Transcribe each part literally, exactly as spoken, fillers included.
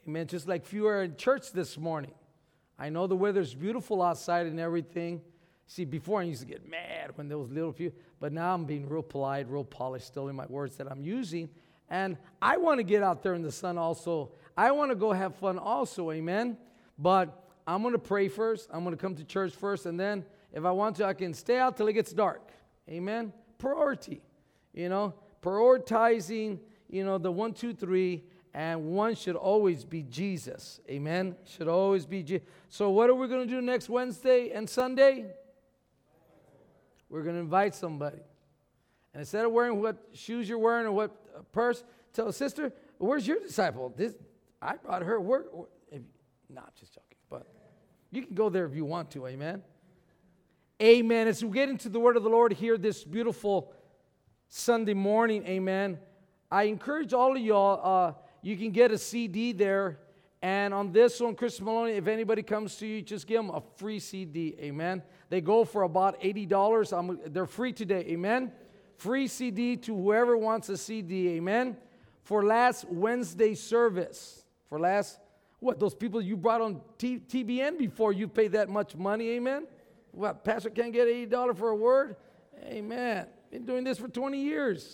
Amen. Just like few are in church this morning. I know the weather's beautiful outside and everything. See, before I used to get mad when there was little few, but now I'm being real polite, real polished still in my words that I'm using. And I want to get out there in the sun also. I want to go have fun also, amen? But I'm going to pray first. I'm going to come to church first. And then if I want to, I can stay out till it gets dark. Amen? Priority. You know, prioritizing, you know, the one, two, three. And one should always be Jesus. Amen? Should always be Jesus. So what are we going to do next Wednesday and Sunday? We're going to invite somebody. And instead of wearing what shoes you're wearing or what purse, tell a sister, where's your disciple? This I brought her. Where, where, if, nah, I'm just joking. But you can go there if you want to. Amen? Amen. As we get into the word of the Lord here this beautiful Sunday morning, amen, I encourage all of y'all, uh, you can get a C D there. And on this one, Chris Maloney, if anybody comes to you, just give them a free C D. Amen. They go for about eighty dollars. I'm, they're free today. Amen. Free C D to whoever wants a C D. Amen. For last Wednesday service. For last, what, those people you brought on T- TBN before you paid that much money. Amen. What, pastor can't get eighty dollars for a word? Amen. Been doing this for twenty years.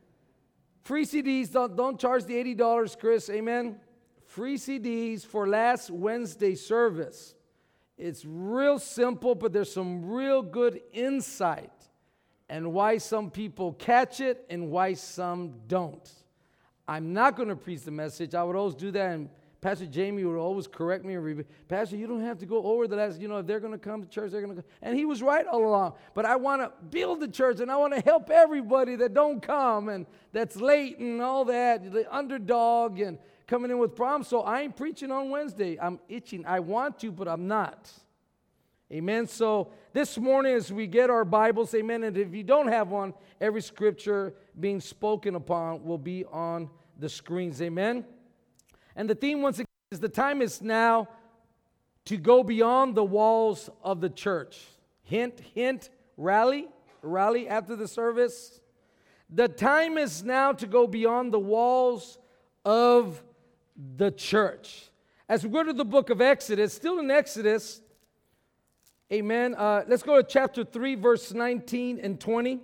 Free C Ds, don't, don't charge the eighty dollars, Chris. Amen. Free C Ds for last Wednesday service. It's real simple, but there's some real good insight and why some people catch it and why some don't. I'm not going to preach the message. I would always do that, and Pastor Jamie would always correct me and repeat, Pastor, you don't have to go over the last, you know, if they're going to come to church, they're going to come. And he was right all along. But I want to build the church, and I want to help everybody that don't come and that's late and all that, the underdog and coming in with problems. So I ain't preaching on Wednesday. I'm itching. I want to, but I'm not. Amen. So this morning as we get our Bibles, amen, and if you don't have one, every scripture being spoken upon will be on the screens. Amen. And the theme once again is the time is now to go beyond the walls of the church. Hint, hint, rally, rally after the service. The time is now to go beyond the walls of the church. As we go to the book of Exodus, still in Exodus, amen, uh, let's go to chapter three, verse nineteen and twenty.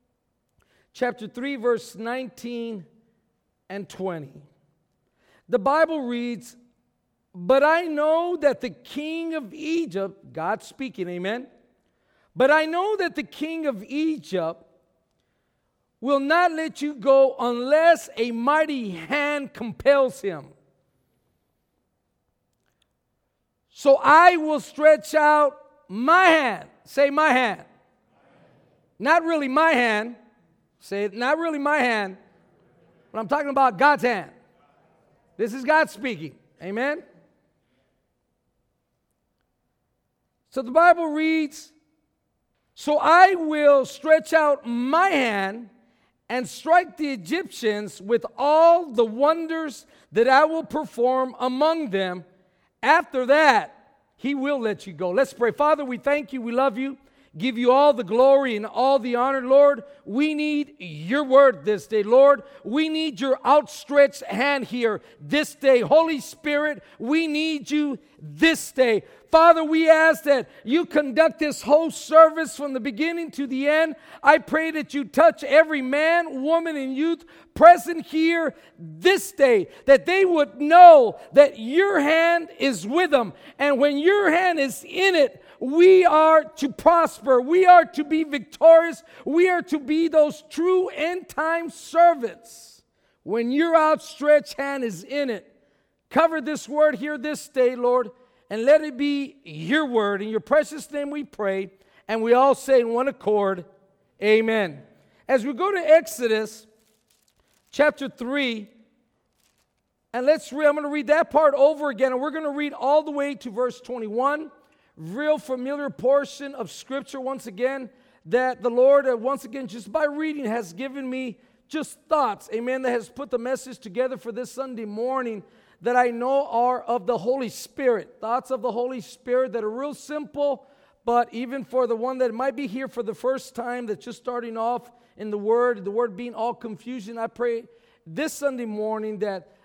Chapter three, verse nineteen and twenty. The Bible reads, but I know that the king of Egypt, God speaking, amen, but I know that the king of Egypt will not let you go unless a mighty hand compels him. So I will stretch out my hand. Say my hand. Not really my hand. Say it, not really my hand. But I'm talking about God's hand. This is God speaking. Amen. So the Bible reads, so I will stretch out my hand and strike the Egyptians with all the wonders that I will perform among them. After that, he will let you go. Let's pray. Father, we thank you. We love you. Give you all the glory and all the honor, Lord. We need your word this day, Lord. We need your outstretched hand here this day. Holy Spirit, we need you this day. Father, we ask that you conduct this whole service from the beginning to the end. I pray that you touch every man, woman, and youth present here this day, that they would know that your hand is with them. And when your hand is in it, we are to prosper. We are to be victorious. We are to be those true end-time servants when your outstretched hand is in it. Cover this word here this day, Lord, and let it be your word. In your precious name we pray, and we all say in one accord, amen. As we go to Exodus chapter three, and let's read, I'm going to read that part over again, and we're going to read all the way to verse twenty-one. Real familiar portion of Scripture once again that the Lord, uh, once again, just by reading has given me just thoughts, amen, that has put the message together for this Sunday morning that I know are of the Holy Spirit. Thoughts of the Holy Spirit that are real simple, but even for the one that might be here for the first time, that's just starting off in the Word, the Word being all confusion, I pray this Sunday morning that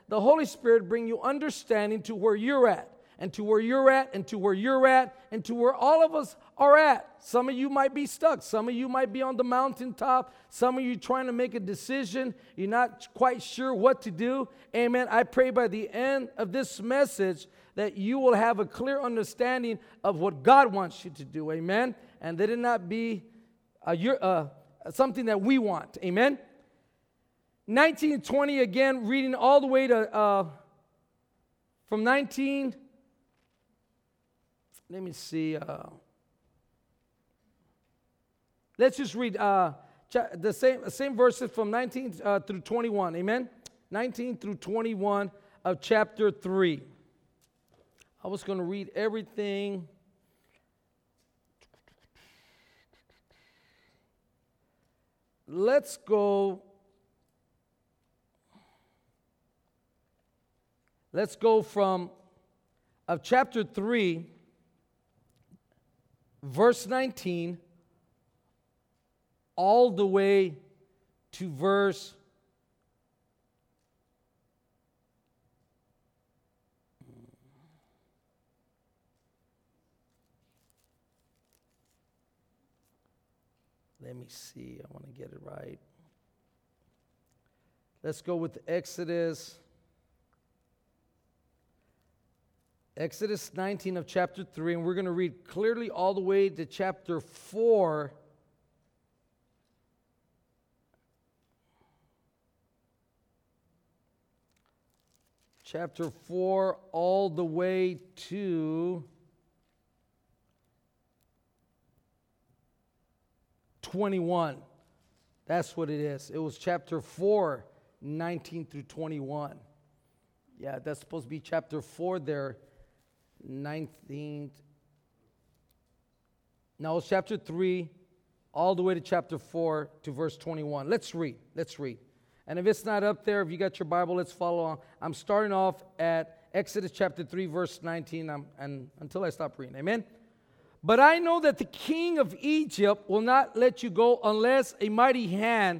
the Holy Spirit bring you understanding to where you're at, and to where you're at, and to where you're at, and to where all of us are at. Some of you might be stuck. Some of you might be on the mountaintop. Some of you trying to make a decision. You're not quite sure what to do. Amen. I pray by the end of this message that you will have a clear understanding of what God wants you to do. Amen. And that it not be uh, your, uh, something that we want. Amen. nineteen twenty again, reading all the way to uh, from nineteen. Let me see. Uh, let's just read uh, the same same verses from nineteen uh, through twenty-one. Amen. nineteen through twenty-one of chapter three. I was going to read everything. Let's go. Let's go from of chapter three, verse nineteen, all the way to verse let me see, I want to get it right. Let's go with Exodus. Exodus nineteen of chapter three, and we're going to read clearly all the way to chapter four. Chapter four, all the way to twenty-one. That's what it is. It was chapter four, nineteen through twenty-one. Yeah, that's supposed to be chapter four there. nineteenth. Now it's chapter three, all the way to chapter four to verse twenty-one. Let's read. Let's read. And if it's not up there, if you got your Bible, let's follow on. I'm starting off at Exodus chapter three, verse nineteen, um, and until I stop reading. Amen? But I know that the king of Egypt will not let you go unless a mighty hand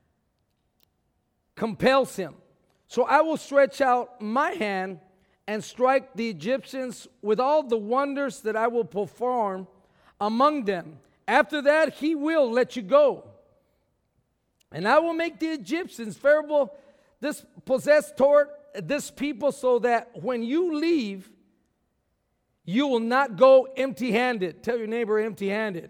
compels him. So I will stretch out my hand and strike the Egyptians with all the wonders that I will perform among them. After that, he will let you go. And I will make the Egyptians favorable, this possessed toward this people, so that when you leave, you will not go empty-handed. Tell your neighbor, empty-handed.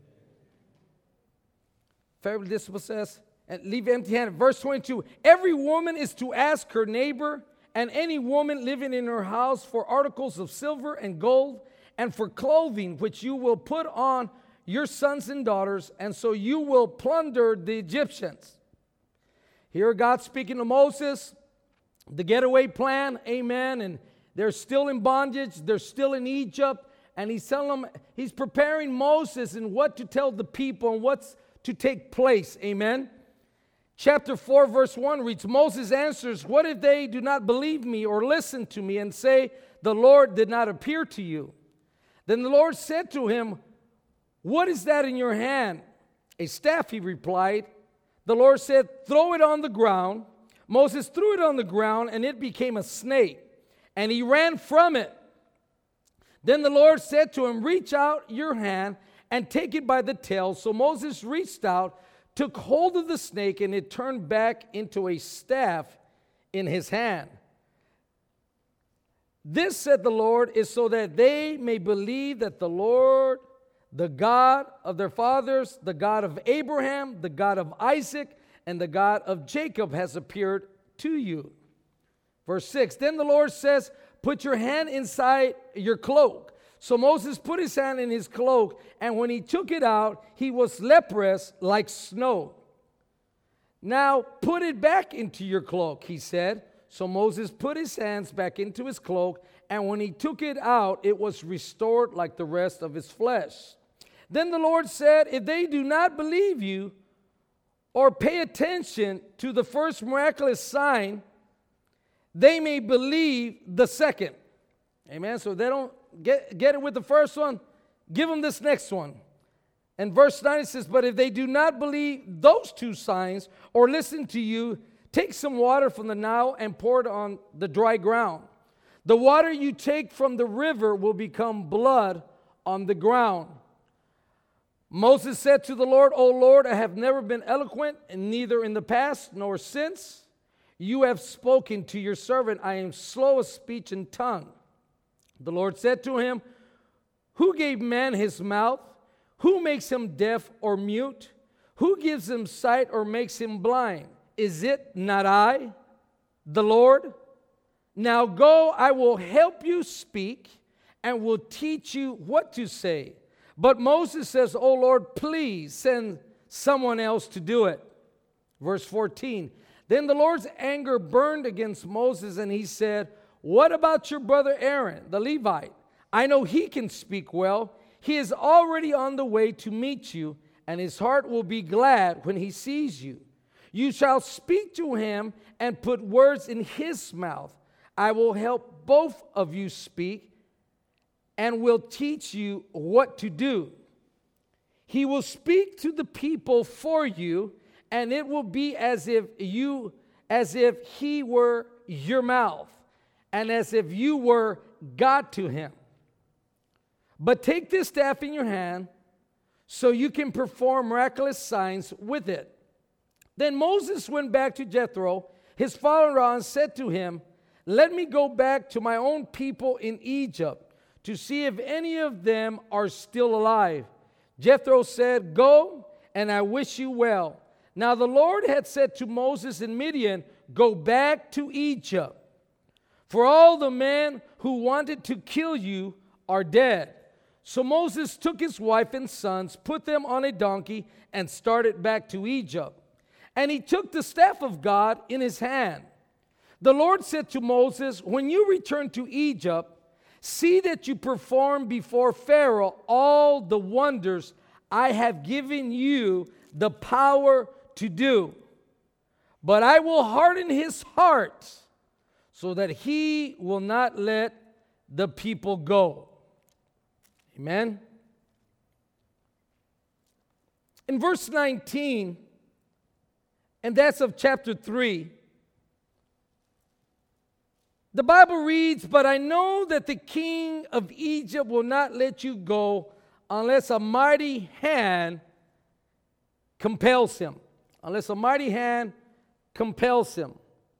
Favorably dispossessed and leave empty-handed. Verse twenty-two, every woman is to ask her neighbor and any woman living in her house for articles of silver and gold and for clothing, which you will put on your sons and daughters, and so you will plunder the Egyptians. Here God speaking to Moses, the getaway plan, amen, and they're still in bondage, they're still in Egypt, and he's telling them, he's preparing Moses and what to tell the people and what's to take place, amen. Chapter four, verse one reads, Moses answers, what if they do not believe me or listen to me and say, the Lord did not appear to you? Then the Lord said to him, what is that in your hand? A staff, he replied. The Lord said, throw it on the ground. Moses threw it on the ground, and it became a snake, and he ran from it. Then the Lord said to him, reach out your hand and take it by the tail. So Moses reached out, took hold of the snake, and it turned back into a staff in his hand. This, said the Lord, is so that they may believe that the Lord, the God of their fathers, the God of Abraham, the God of Isaac, and the God of Jacob has appeared to you. Verse six, then the Lord says, put your hand inside your cloak. So Moses put his hand in his cloak, and when he took it out, he was leprous like snow. Now put it back into your cloak, he said. So Moses put his hands back into his cloak, and when he took it out, it was restored like the rest of his flesh. Then the Lord said, if they do not believe you or pay attention to the first miraculous sign, they may believe the second. Amen. So they don't get, get it with the first one, give them this next one. And verse nine says, but if they do not believe those two signs or listen to you take some water from the Nile and pour it on the dry ground. The water you take from the river will become blood on the ground. Moses said to the Lord, O Lord, I have never been eloquent, and neither in the past nor since. You have spoken to your servant. I am slow of speech and tongue. The Lord said to him, Who gave man his mouth? Who makes him deaf or mute? Who gives him sight or makes him blind? Is it not I, the Lord? Now go, I will help you speak and will teach you what to say. But Moses says, O Lord, please send someone else to do it. Verse fourteen. Then the Lord's anger burned against Moses, and he said, What about your brother Aaron, the Levite? I know he can speak well. He is already on the way to meet you, and his heart will be glad when he sees you. You shall speak to him and put words in his mouth. I will help both of you speak and will teach you what to do. He will speak to the people for you, and it will be as if you, as if he were your mouth, and as if you were God to him. But take this staff in your hand, so you can perform miraculous signs with it. Then Moses went back to Jethro, his father-in-law, and said to him, Let me go back to my own people in Egypt, to see if any of them are still alive. Jethro said, Go, and I wish you well. Now the Lord had said to Moses in Midian, Go back to Egypt, for all the men who wanted to kill you are dead. So Moses took his wife and sons, put them on a donkey, and started back to Egypt. And he took the staff of God in his hand. The Lord said to Moses, When you return to Egypt, see that you perform before Pharaoh all the wonders I have given you the power to do. But I will harden his heart so that he will not let the people go. Amen. In verse nineteen, and that's of chapter three, the Bible reads, But I know that the king of Egypt will not let you go unless a mighty hand compels him. Unless a mighty hand compels him.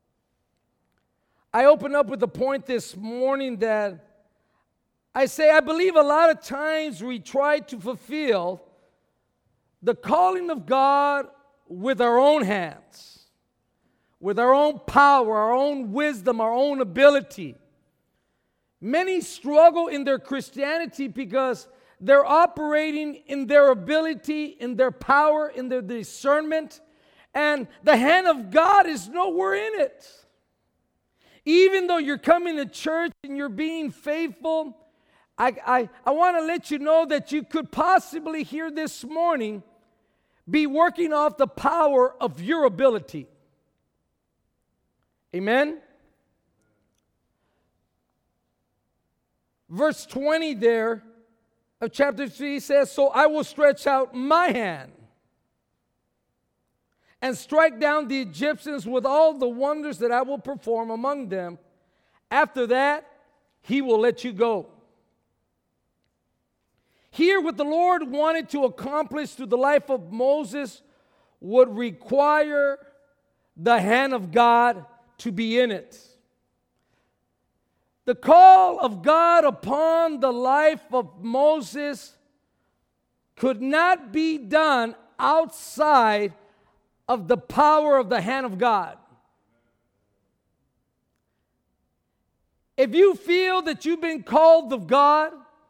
I open up with the point this morning that I say I believe a lot of times we try to fulfill the calling of God with our own hands, with our own power, our own wisdom, our own ability. Many struggle in their Christianity because they're operating in their ability, in their power, in their discernment, and the hand of God is nowhere in it. Even though you're coming to church and you're being faithful, I, I, I want to let you know that you could possibly here this morning be working off the power of your ability. Amen? Verse twenty there of chapter three says, So I will stretch out my hand and strike down the Egyptians with all the wonders that I will perform among them. After that, he will let you go. Here, what the Lord wanted to accomplish through the life of Moses would require the hand of God to be in it. The call of God upon the life of Moses could not be done outside of the power of the hand of God. If you feel that you've been called of God,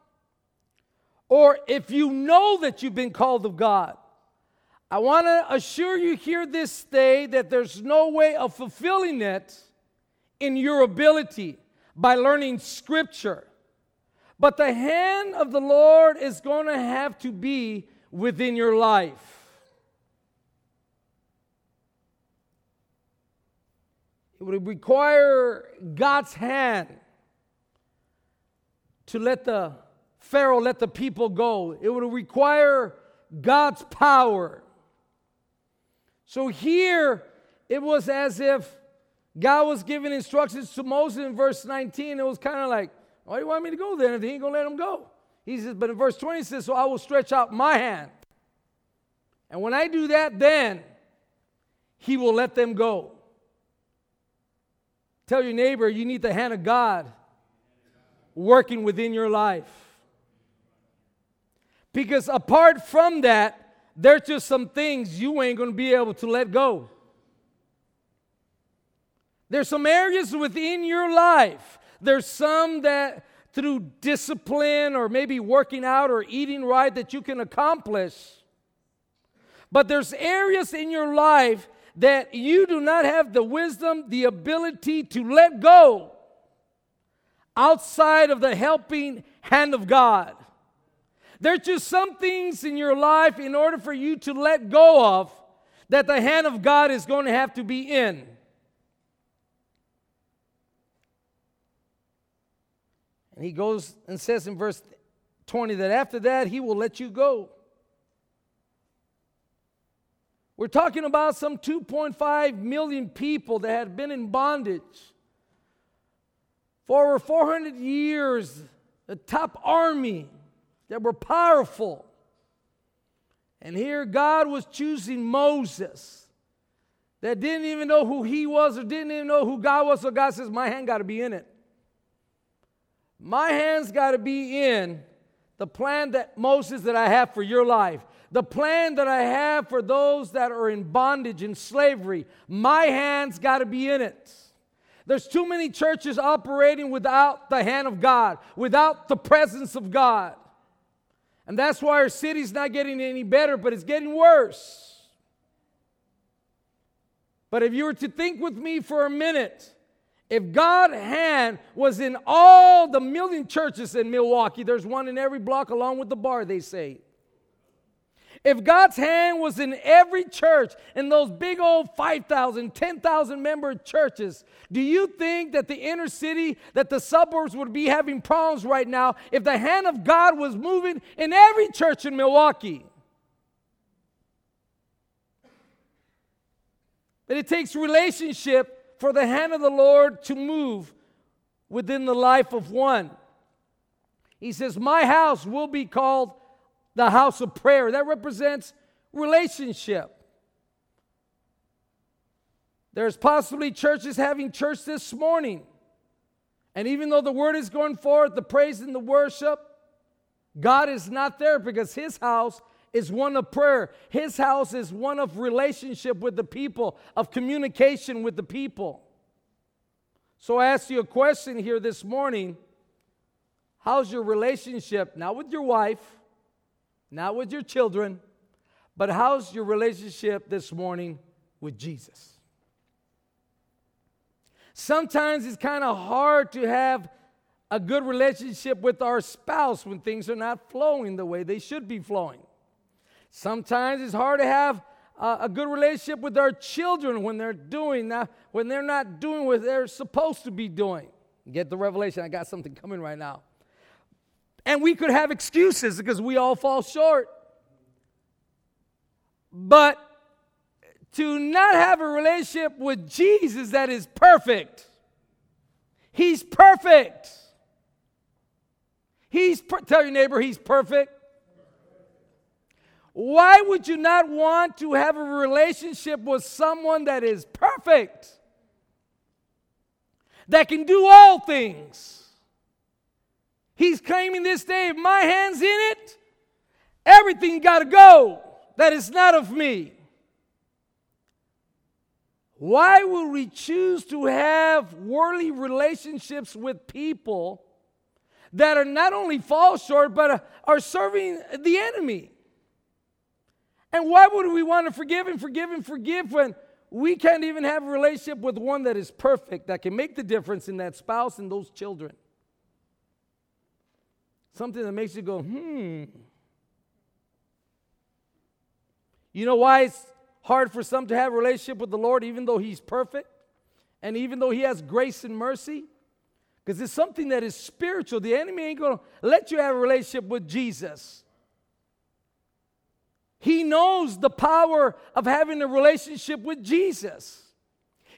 or if you know that you've been called of God, I want to assure you here this day that there's no way of fulfilling it in your ability by learning Scripture. But the hand of the Lord is going to have to be within your life. It would require God's hand to let the Pharaoh let the people go. It would require God's power. So here, it was as if God was giving instructions to Moses in verse nineteen. It was kind of like, why do you want me to go there if he ain't going to let him go? He says, but in verse twenty it says, so I will stretch out my hand. And when I do that, then he will let them go. Tell your neighbor you need the hand of God working within your life. Because apart from that, there's just some things you ain't going to be able to let go. There's some areas within your life. There's some that through discipline or maybe working out or eating right that you can accomplish. But there's areas in your life that you do not have the wisdom, the ability to let go outside of the helping hand of God. There's just some things in your life in order for you to let go of that the hand of God is going to have to be in. And he goes and says in verse twenty that after that he will let you go. We're talking about some two point five million people that had been in bondage for over four hundred years, a top army that were powerful. And here God was choosing Moses that didn't even know who he was or didn't even know who God was. So God says, my hand got to be in it. My hand's got to be in the plan that Moses that I have for your life. The plan that I have for those that are in bondage and slavery. My hand's got to be in it. There's too many churches operating without the hand of God, without the presence of God. And that's why our city's not getting any better, but it's getting worse. But if you were to think with me for a minute, if God's hand was in all the million churches in Milwaukee, there's one in every block along with the bar, they say. If God's hand was in every church, in those big old five thousand, ten thousand member churches, do you think that the inner city, that the suburbs would be having problems right now if the hand of God was moving in every church in Milwaukee? But it takes relationship for the hand of the Lord to move within the life of one. He says, my house will be called the house of prayer. That represents relationship. There's possibly churches having church this morning. And even though the word is going forth, the praise and the worship, God is not there because his house is one of prayer. His house is one of relationship with the people, of communication with the people. So I ask you a question here this morning. How's your relationship, not with your wife, not with your children, but how's your relationship this morning with Jesus? Sometimes it's kind of hard to have a good relationship with our spouse when things are not flowing the way they should be flowing. Sometimes it's hard to have a, a good relationship with our children when they're doing not, when they're not doing what they're supposed to be doing. Get the revelation. I got something coming right now. And we could have excuses because we all fall short. But to not have a relationship with Jesus that is perfect. He's perfect. He's per- tell your neighbor he's perfect. Why would you not want to have a relationship with someone that is perfect? That can do all things. He's claiming this day, if my hand's in it, everything got to go that is not of me. Why would we choose to have worldly relationships with people that are not only fall short, but are serving the enemy? And why would we want to forgive and forgive and forgive when we can't even have a relationship with one that is perfect, that can make the difference in that spouse and those children? Something that makes you go, hmm. You know why it's hard for some to have a relationship with the Lord even though he's perfect? And even though he has grace and mercy? Because it's something that is spiritual. The enemy ain't going to let you have a relationship with Jesus. He knows the power of having a relationship with Jesus.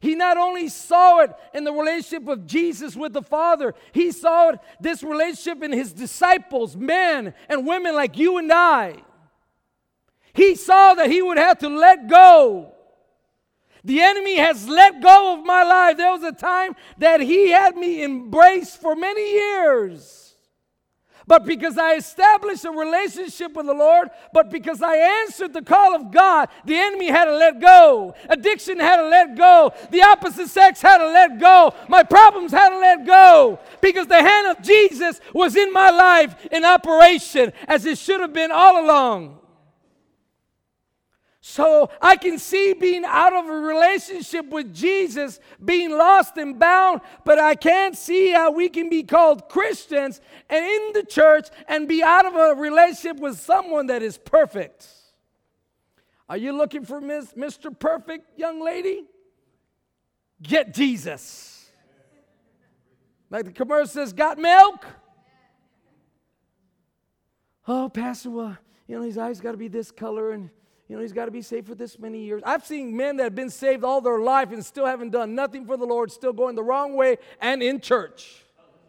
He not only saw it in the relationship of Jesus with the Father, he saw it, this relationship in his disciples, men and women like you and I. He saw that he would have to let go. The enemy has let go of my life. There was a time that he had me embraced for many years. But because I established a relationship with the Lord, but because I answered the call of God, the enemy had to let go. Addiction had to let go. The opposite sex had to let go. My problems had to let go. Because the hand of Jesus was in my life in operation as it should have been all along. So I can see being out of a relationship with Jesus, being lost and bound, but I can't see how we can be called Christians and in the church and be out of a relationship with someone that is perfect. Are you looking for Miss, Mister Perfect, young lady? Get Jesus. Like the commercial says, got milk? Oh, Pastor, well, you know, his eyes got to be this color and you know, he's got to be saved for this many years. I've seen men that have been saved all their life and still haven't done nothing for the Lord, still going the wrong way and in church.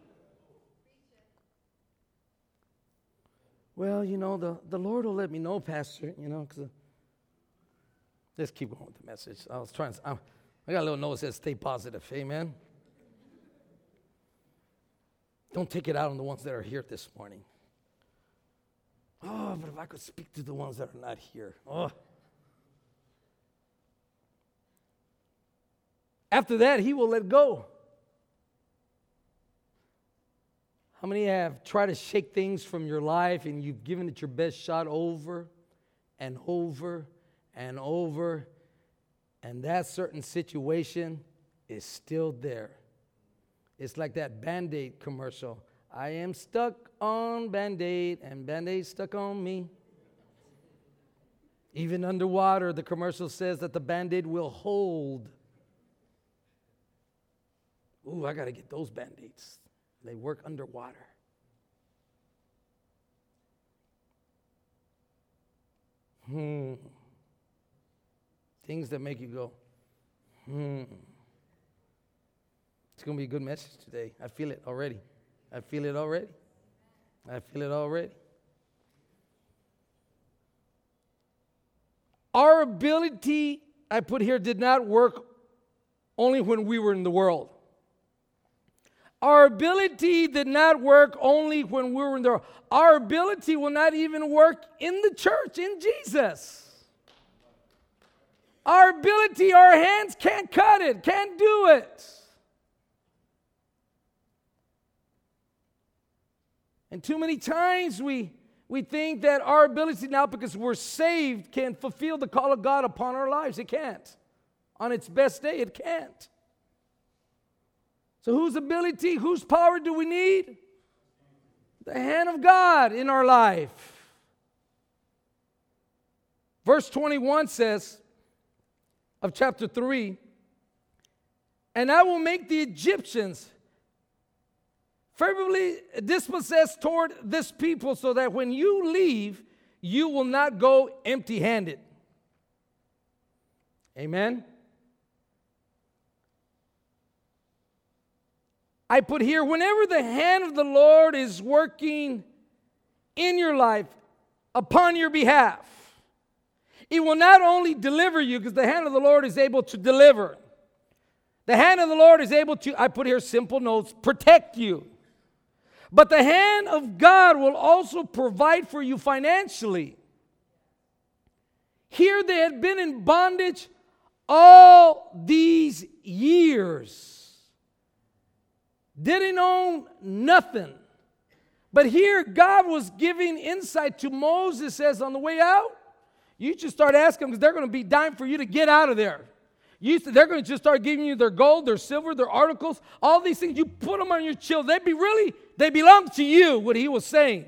Well, you know, the, the Lord will let me know, Pastor, you know, because let's keep going with the message. I was trying to, I, I got a little note that says stay positive. Amen. Don't take it out on the ones that are here this morning. Oh, but if I could speak to the ones that are not here. Oh. After that, he will let go. How many have tried to shake things from your life and you've given it your best shot over and over and over, and that certain situation is still there? It's like that Band-Aid commercial. I am stuck on Band-Aid, and Band-Aid stuck on me. Even underwater, the commercial says that the Band-Aid will hold. Ooh, I got to get those Band-Aids. They work underwater. Hmm. Things that make you go, hmm. It's going to be a good message today. I feel it already. I feel it already. I feel it already. Our ability, I put here, did not work only when we were in the world. Our ability did not work only when we were in the world. Our ability will not even work in the church, in Jesus. Our ability, our hands can't cut it, can't do it. And too many times we, we think that our ability now, because we're saved, can fulfill the call of God upon our lives. It can't. On its best day, it can't. So whose ability, whose power do we need? The hand of God in our life. Verse twenty-one says, of chapter three, and I will make the Egyptians favorably dispossessed toward this people, so that when you leave, you will not go empty-handed. Amen. I put here, whenever the hand of the Lord is working in your life upon your behalf, it will not only deliver you, because the hand of the Lord is able to deliver. The hand of the Lord is able to, I put here simple notes, protect you. But the hand of God will also provide for you financially. Here they had been in bondage all these years. Didn't own nothing. But here God was giving insight to Moses as on the way out, you should start asking them, because they're going to be dying for you to get out of there. You, they're going to just start giving you their gold, their silver, their articles, all these things. You put them on your children. They'd be really, they belong to you, what he was saying.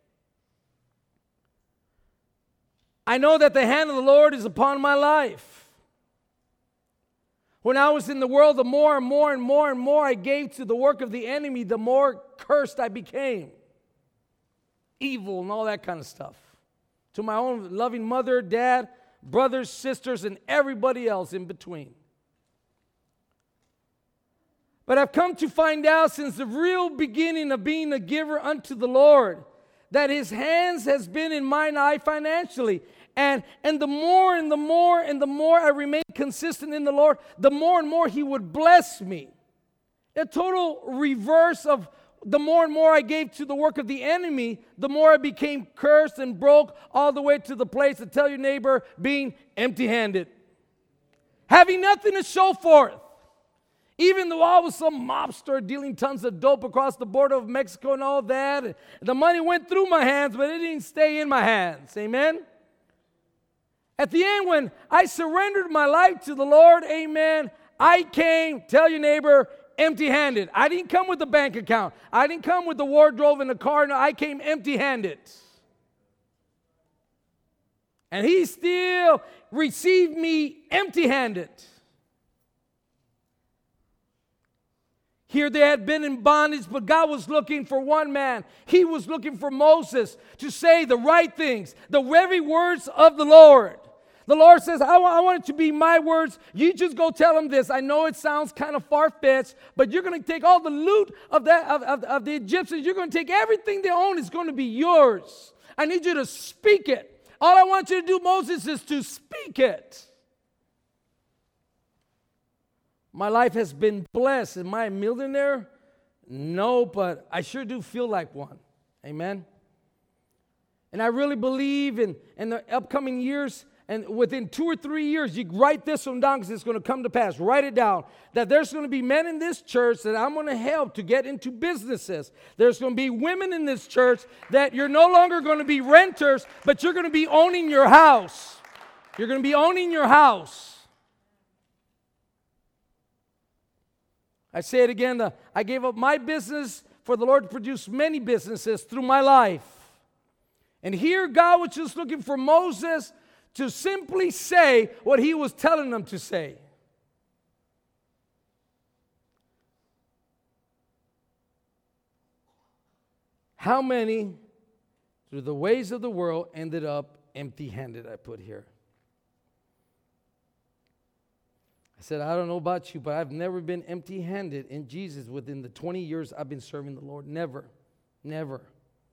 I know that the hand of the Lord is upon my life. When I was in the world, the more and more and more and more I gave to the work of the enemy, the more cursed I became. Evil and all that kind of stuff. To my own loving mother, dad, brothers, sisters, and everybody else in between. But I've come to find out since the real beginning of being a giver unto the Lord, that his hands has been in mine eye financially. And, and the more and the more and the more I remain consistent in the Lord, the more and more he would bless me. A total reverse of the more and more I gave to the work of the enemy, the more I became cursed and broke all the way to the place to tell your neighbor being empty-handed. Having nothing to show for it. Even though I was some mobster dealing tons of dope across the border of Mexico and all that, and the money went through my hands, but it didn't stay in my hands. Amen? At the end, when I surrendered my life to the Lord, amen, I came, tell your neighbor, empty-handed. I didn't come with a bank account. I didn't come with a wardrobe and a car. No, I came empty-handed. And he still received me empty-handed. Here they had been in bondage, but God was looking for one man. He was looking for Moses to say the right things, the very words of the Lord. The Lord says, I want, I want it to be my words. You just go tell them this. I know it sounds kind of far-fetched, but you're going to take all the loot of, that, of, of, of the Egyptians. You're going to take everything they own. It's going to be yours. I need you to speak it. All I want you to do, Moses, is to speak it. My life has been blessed. Am I a millionaire? No, but I sure do feel like one. Amen? And I really believe in, in the upcoming years, and within two or three years, you write this one down because it's going to come to pass. Write it down. That there's going to be men in this church that I'm going to help to get into businesses. There's going to be women in this church that you're no longer going to be renters, but you're going to be owning your house. You're going to be owning your house. I say it again, the, I gave up my business for the Lord to produce many businesses through my life. And here God was just looking for Moses to simply say what he was telling them to say. How many, through the ways of the world, ended up empty-handed, I put here. I said, I don't know about you, but I've never been empty-handed in Jesus within the twenty years I've been serving the Lord. Never. Never.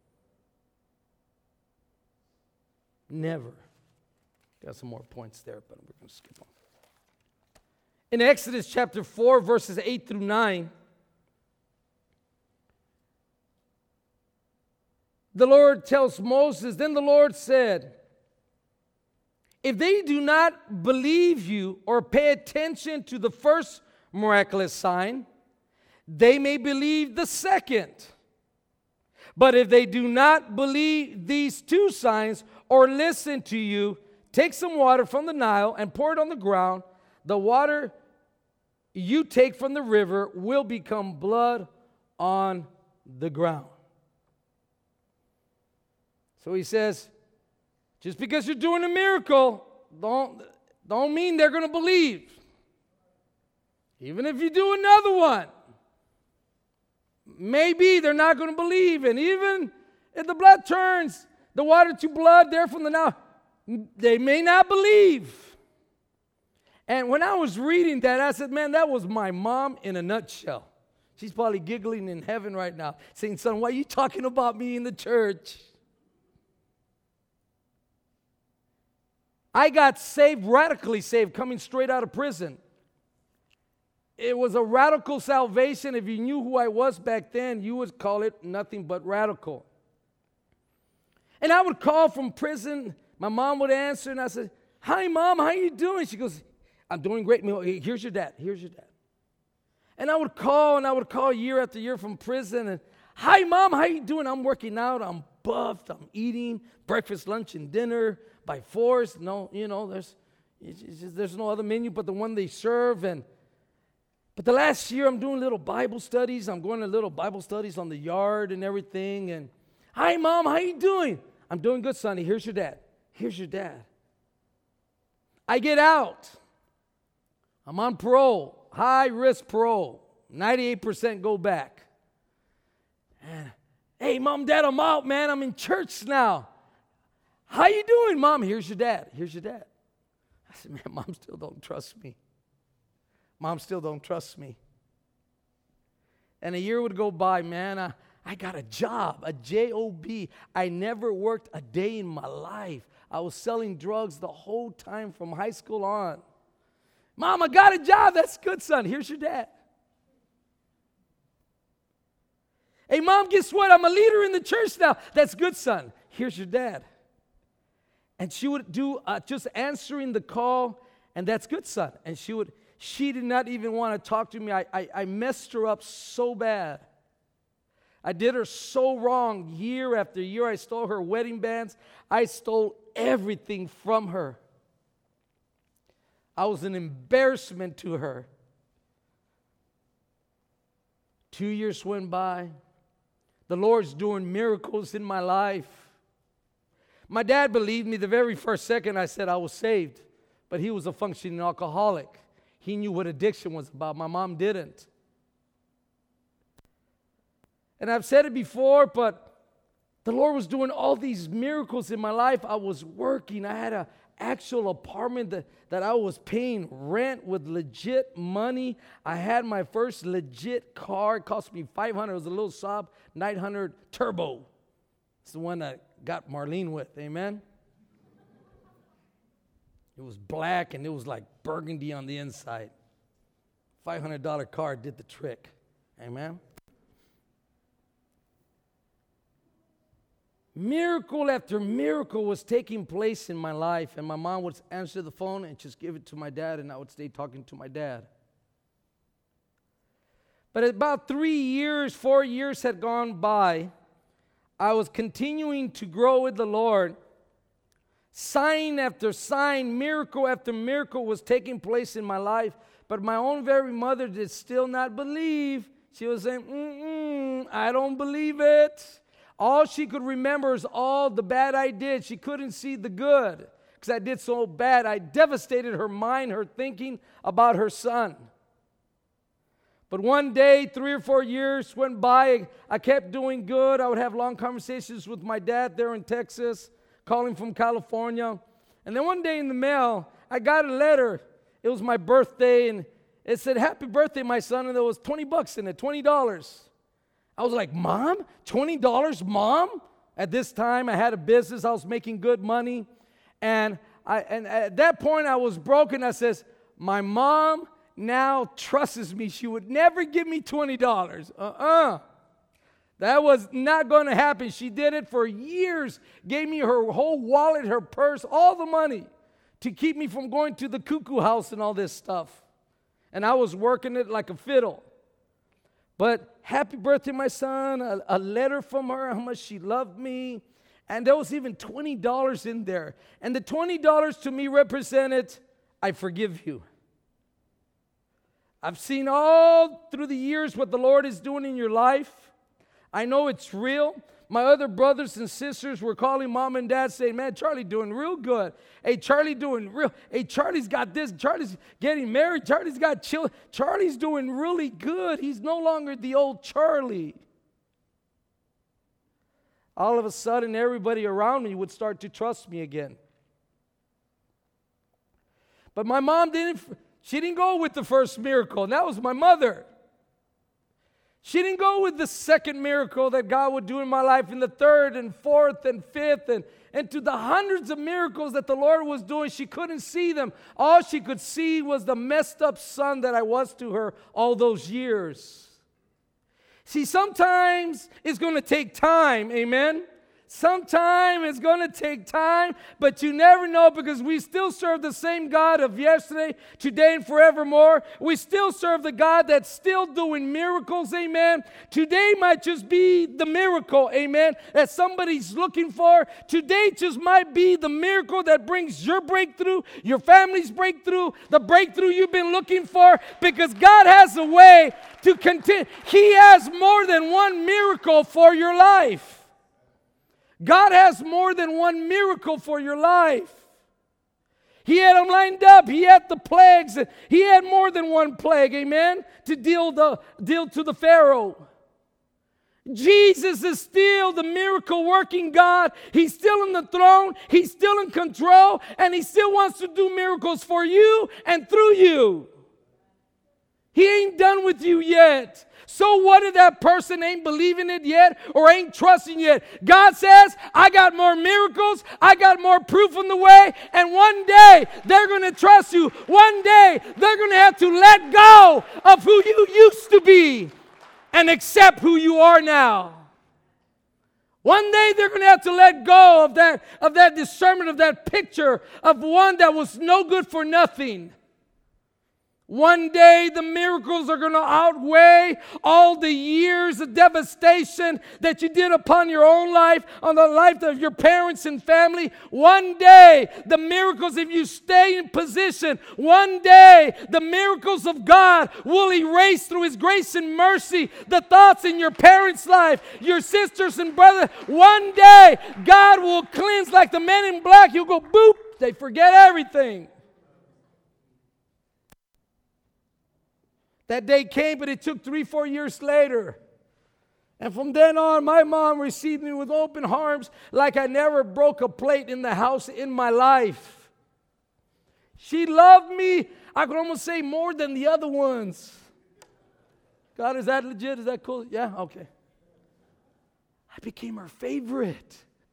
Never. Got some more points there, but we're going to skip on. In Exodus chapter four, verses eight through nine, the Lord tells Moses, then the Lord said, if they do not believe you or pay attention to the first miraculous sign, they may believe the second. But if they do not believe these two signs or listen to you, take some water from the Nile and pour it on the ground. The water you take from the river will become blood on the ground. So he says, just because you're doing a miracle, don't, don't mean they're going to believe. Even if you do another one, maybe they're not going to believe. And even if the blood turns the water to blood there from the Nile, they may not believe. And when I was reading that, I said, man, that was my mom in a nutshell. She's probably giggling in heaven right now, saying, son, why are you talking about me in the church? I got saved, radically saved, coming straight out of prison. It was a radical salvation. If you knew who I was back then, you would call it nothing but radical. And I would call from prison. My mom would answer, and I said, hi, Mom, how you doing? She goes, I'm doing great. Here's your dad. Here's your dad. And I would call, and I would call year after year from prison, and hi, Mom, how you doing? I'm working out. I'm buffed. I'm eating breakfast, lunch, and dinner by force. No, you know, there's it's just, there's no other menu but the one they serve. And but the last year, I'm doing little Bible studies. I'm going to little Bible studies on the yard and everything. And hi, Mom, how you doing? I'm doing good, Sonny. Here's your dad. Here's your dad. I get out. I'm on parole, high-risk parole. ninety-eight percent go back. And, hey, Mom, Dad, I'm out, man. I'm in church now. How you doing, Mom? Here's your dad. Here's your dad. I said, man, Mom still don't trust me. Mom still don't trust me. And a year would go by, man. I, I got a job, a job. I never worked a day in my life. I was selling drugs the whole time from high school on. Mom, I got a job. That's good, son. Here's your dad. Hey, Mom, guess what? I'm a leader in the church now. That's good, son. Here's your dad. And she would do uh, just answering the call, and that's good, son. And she would, she did not even want to talk to me. I, I, I messed her up so bad. I did her so wrong year after year. I stole her wedding bands. I stole everything from her. I was an embarrassment to her. Two years went by. The Lord's doing miracles in my life. My dad believed me the very first second I said I was saved, but he was a functioning alcoholic. He knew what addiction was about. My mom didn't. And I've said it before, but the Lord was doing all these miracles in my life. I was working. I had an actual apartment that, that I was paying rent with legit money. I had my first legit car. It cost me five hundred dollars. It was a little Saab nine hundred Turbo. It's the one that got Marlene with. Amen? It was black and it was like burgundy on the inside. five hundred dollars car did the trick. Amen? Miracle after miracle was taking place in my life, and my mom would answer the phone and just give it to my dad, and I would stay talking to my dad. But about three years, four years had gone by. I was continuing to grow with the Lord. Sign after sign, miracle after miracle was taking place in my life, but my own very mother did still not believe. She was saying, mm-mm, I don't believe it. All she could remember is all the bad I did. She couldn't see the good because I did so bad. I devastated her mind, her thinking about her son. But one day, three or four years went by. I kept doing good. I would have long conversations with my dad there in Texas, calling from California. And then one day in the mail, I got a letter. It was my birthday, and it said, happy birthday, my son, and there was twenty bucks in it, twenty dollars. I was like, Mom? twenty dollars, Mom? At this time, I had a business. I was making good money. And I, and at that point, I was broken. I says, my mom now trusts me. She would never give me twenty dollars. Uh-uh. That was not going to happen. She did it for years. Gave me her whole wallet, her purse, all the money to keep me from going to the cuckoo house and all this stuff. And I was working it like a fiddle. But happy birthday, my son, a, a letter from her, how much she loved me. And there was even twenty dollars in there. And the twenty dollars to me represented, I forgive you. I've seen all through the years what the Lord is doing in your life. I know it's real. My other brothers and sisters were calling mom and dad saying, man, Charlie doing real good. Hey, Charlie doing real. Hey, Charlie's got this. Charlie's getting married. Charlie's got children. Charlie's doing really good. He's no longer the old Charlie. All of a sudden, everybody around me would start to trust me again. But my mom didn't, she didn't go with the first miracle, and that was my mother. She didn't go with the second miracle that God would do in my life, and the third and fourth and fifth, and, and to the hundreds of miracles that the Lord was doing. She couldn't see them. All she could see was the messed up son that I was to her all those years. See, sometimes it's going to take time, amen? Sometime it's going to take time, but you never know because we still serve the same God of yesterday, today, and forevermore. We still serve the God that's still doing miracles, amen. Today might just be the miracle, amen, that somebody's looking for. Today just might be the miracle that brings your breakthrough, your family's breakthrough, the breakthrough you've been looking for, because God has a way to continue. He has more than one miracle for your life. God has more than one miracle for your life. He had them lined up. He had the plagues. He had more than one plague, amen, to deal, the, deal to the Pharaoh. Jesus is still the miracle-working God. He's still on the throne. He's still in control. And He still wants to do miracles for you and through you. He ain't done with you yet. So what if that person ain't believing it yet or ain't trusting yet? God says, I got more miracles. I got more proof on the way. And one day they're going to trust you. One day they're going to have to let go of who you used to be and accept who you are now. One day they're going to have to let go of that, of that discernment, of that picture of one that was no good for nothing. One day the miracles are going to outweigh all the years of devastation that you did upon your own life, on the life of your parents and family. One day the miracles, if you stay in position, one day the miracles of God will erase through His grace and mercy the thoughts in your parents' life, your sisters and brothers. One day God will cleanse like the men in black. You'll go boop, they forget everything. That day came, but it took three, four years later. And from then on, my mom received me with open arms like I never broke a plate in the house in my life. She loved me, I could almost say, more than the other ones. God, is that legit? Is that cool? Yeah? Okay. I became her favorite.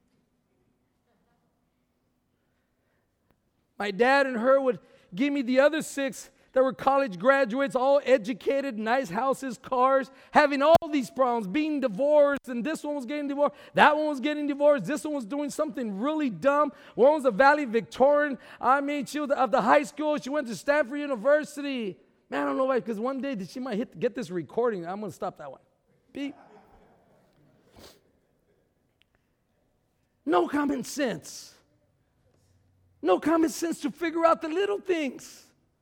My dad and her would give me the other six that were college graduates, all educated, nice houses, cars, having all these problems, being divorced, and this one was getting divorced, that one was getting divorced, this one was doing something really dumb. One was a Valley Victorian. I mean, she was of the high school. She went to Stanford University. Man, I don't know why, because one day she might hit, get this recording. I'm going to stop that one. Beep. No common sense. No common sense to figure out the little things.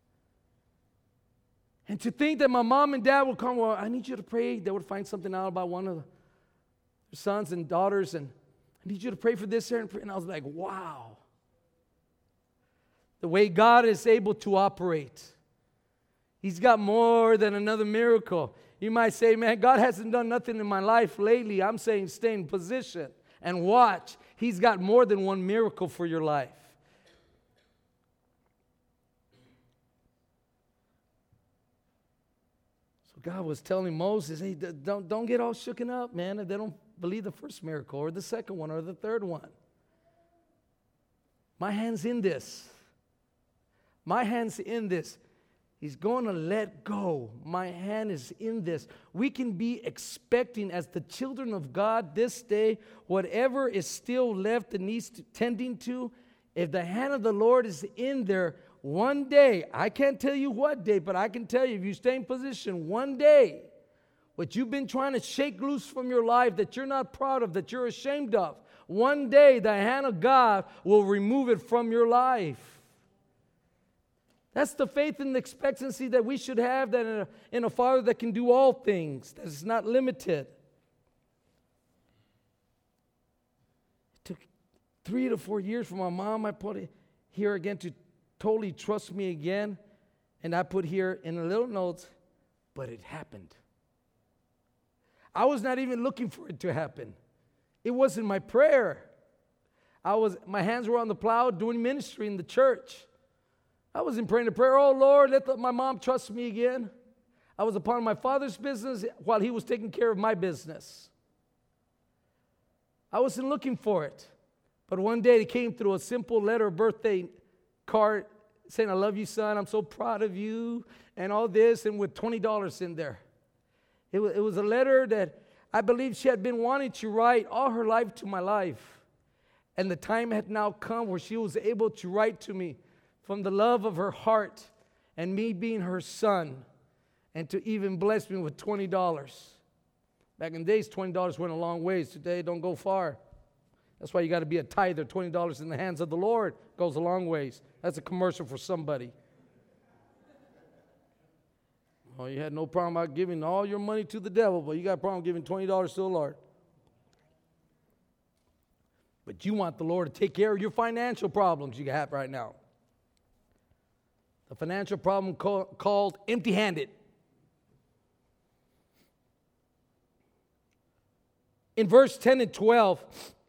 And to think that my mom and dad would come, well, I need you to pray. They would find something out about one of their sons and daughters, and I need you to pray for this here. And I was like, wow. The way God is able to operate. He's got more than another miracle. You might say, man, God hasn't done nothing in my life lately. I'm saying stay in position and watch. He's got more than one miracle for your life. God was telling Moses, hey, don't, don't get all shooken up, man, if they don't believe the first miracle or the second one or the third one. My hand's in this. My hand's in this. He's going to let go. My hand is in this. We can be expecting as the children of God this day, whatever is still left that needs to, tending to, if the hand of the Lord is in there, one day, I can't tell you what day, but I can tell you if you stay in position, one day, what you've been trying to shake loose from your life that you're not proud of, that you're ashamed of, one day the hand of God will remove it from your life. That's the faith and the expectancy that we should have that in a, in a Father that can do all things, that is not limited. It took three to four years for my mom, I put it here again to totally trust me again. And I put here in the little notes, but it happened. I was not even looking for it to happen. It wasn't my prayer. I was, my hands were on the plow doing ministry in the church. I wasn't praying a prayer, oh Lord, let the, my mom trust me again. I was upon my father's business while he was taking care of my business. I wasn't looking for it. But one day it came through a simple letter, birthday card, saying, I love you, son. I'm so proud of you, and all this, and with twenty dollars in there. It was, it was a letter that I believe she had been wanting to write all her life to my life. And the time had now come where she was able to write to me from the love of her heart and me being her son, and to even bless me with twenty dollars. Back in the days, twenty dollars went a long ways. Today, don't go far. That's why you got to be a tither. twenty dollars in the hands of the Lord goes a long ways. That's a commercial for somebody. Oh, you had no problem about giving all your money to the devil, but you got a problem giving twenty dollars to the Lord. But you want the Lord to take care of your financial problems you have right now. The financial problem call, called empty-handed. In verse ten and twelve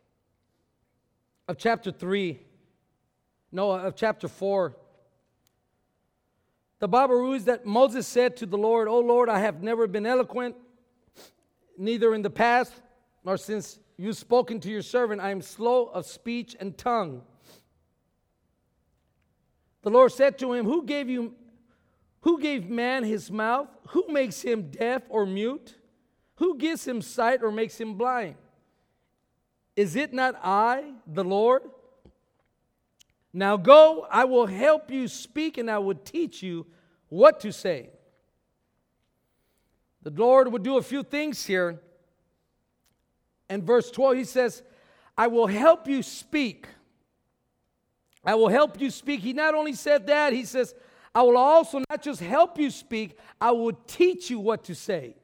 of chapter three, no, of chapter four, the Bible reads that Moses said to the Lord, "O Lord, I have never been eloquent neither in the past nor since you've spoken to your servant, I am slow of speech and tongue. The Lord said to him, Who gave you, who gave man his mouth? Who makes him deaf or mute? Who gives him sight or makes him blind? Is it not I, the Lord? Now go, I will help you speak, and I will teach you what to say. The Lord would do a few things here. In verse twelve, he says, I will help you speak. I will help you speak. He not only said that, he says, I will also not just help you speak, I will teach you what to say.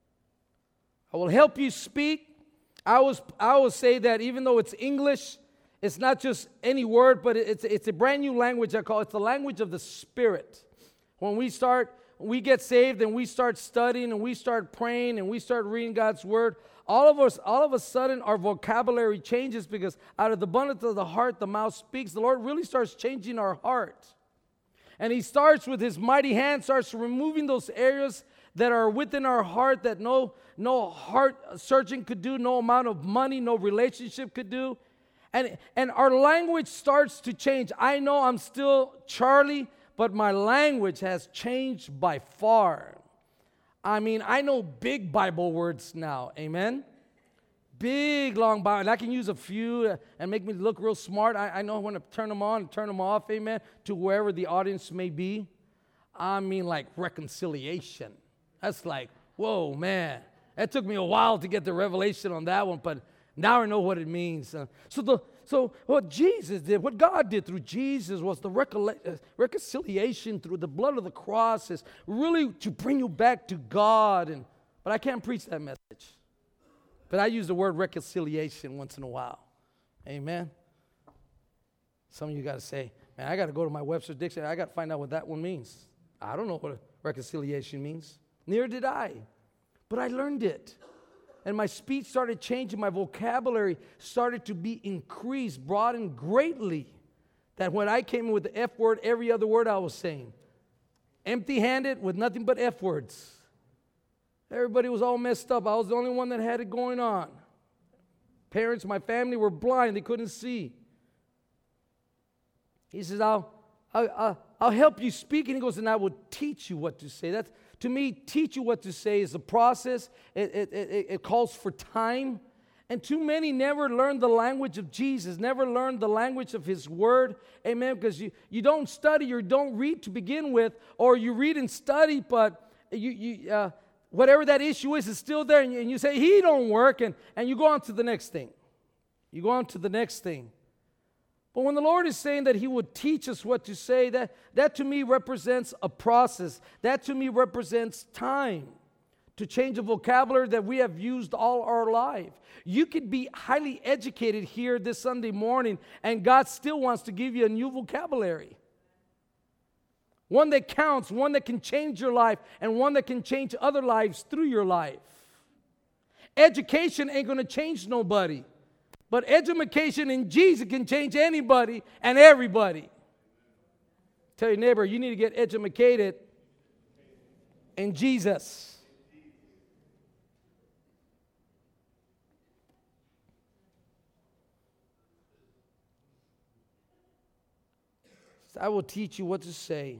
I will help you speak. I always, I always say that even though it's English, it's not just any word, but it's, it's a brand new language I call it. It's the language of the Spirit. When we start, we get saved and we start studying and we start praying and we start reading God's Word, all of us, all of a sudden our vocabulary changes because out of the abundance of the heart, the mouth speaks. The Lord really starts changing our heart. And He starts with His mighty hand, starts removing those areas that are within our heart that no, no heart searching could do, no amount of money, no relationship could do. And, and our language starts to change. I know I'm still Charlie, but my language has changed by far. I mean, I know big Bible words now, amen? Big, long Bible. And I can use a few and make me look real smart. I, I know when to turn them on and turn them off, amen, to wherever the audience may be. I mean, like reconciliation. That's like, whoa, man. It took me a while to get the revelation on that one, but now I know what it means. Uh, so the so what Jesus did, what God did through Jesus was the recol- uh, reconciliation through the blood of the cross is really to bring you back to God. And but I can't preach that message. But I use the word reconciliation once in a while. Amen. Some of you got to say, man, I got to go to my Webster's Dictionary. I got to find out what that one means. I don't know what reconciliation means. Neither did I. But I learned it. And my speech started changing. My vocabulary started to be increased, broadened greatly. That when I came in with the F word, every other word I was saying. Empty-handed with nothing but F words. Everybody was all messed up. I was the only one that had it going on. Parents, my family were blind. They couldn't see. He says, I'll, I'll, I'll, I'll help you speak. And he goes, and I will teach you what to say. That's To me, teach you what to say is a process. It, it, it, it calls for time. And too many never learn the language of Jesus, never learn the language of His Word. Amen. Because you, you don't study or don't read to begin with, or you read and study, but you, you uh, whatever that issue is, is still there. And you, and you say, He don't work, and, and you go on to the next thing. You go on to the next thing. But when the Lord is saying that He would teach us what to say, that, that to me represents a process. That to me represents time to change a vocabulary that we have used all our life. You could be highly educated here this Sunday morning, and God still wants to give you a new vocabulary. One that counts, one that can change your life, and one that can change other lives through your life. Education ain't going to change nobody. But education in Jesus can change anybody and everybody. Tell your neighbor, you need to get educated in Jesus. I will teach you what to say.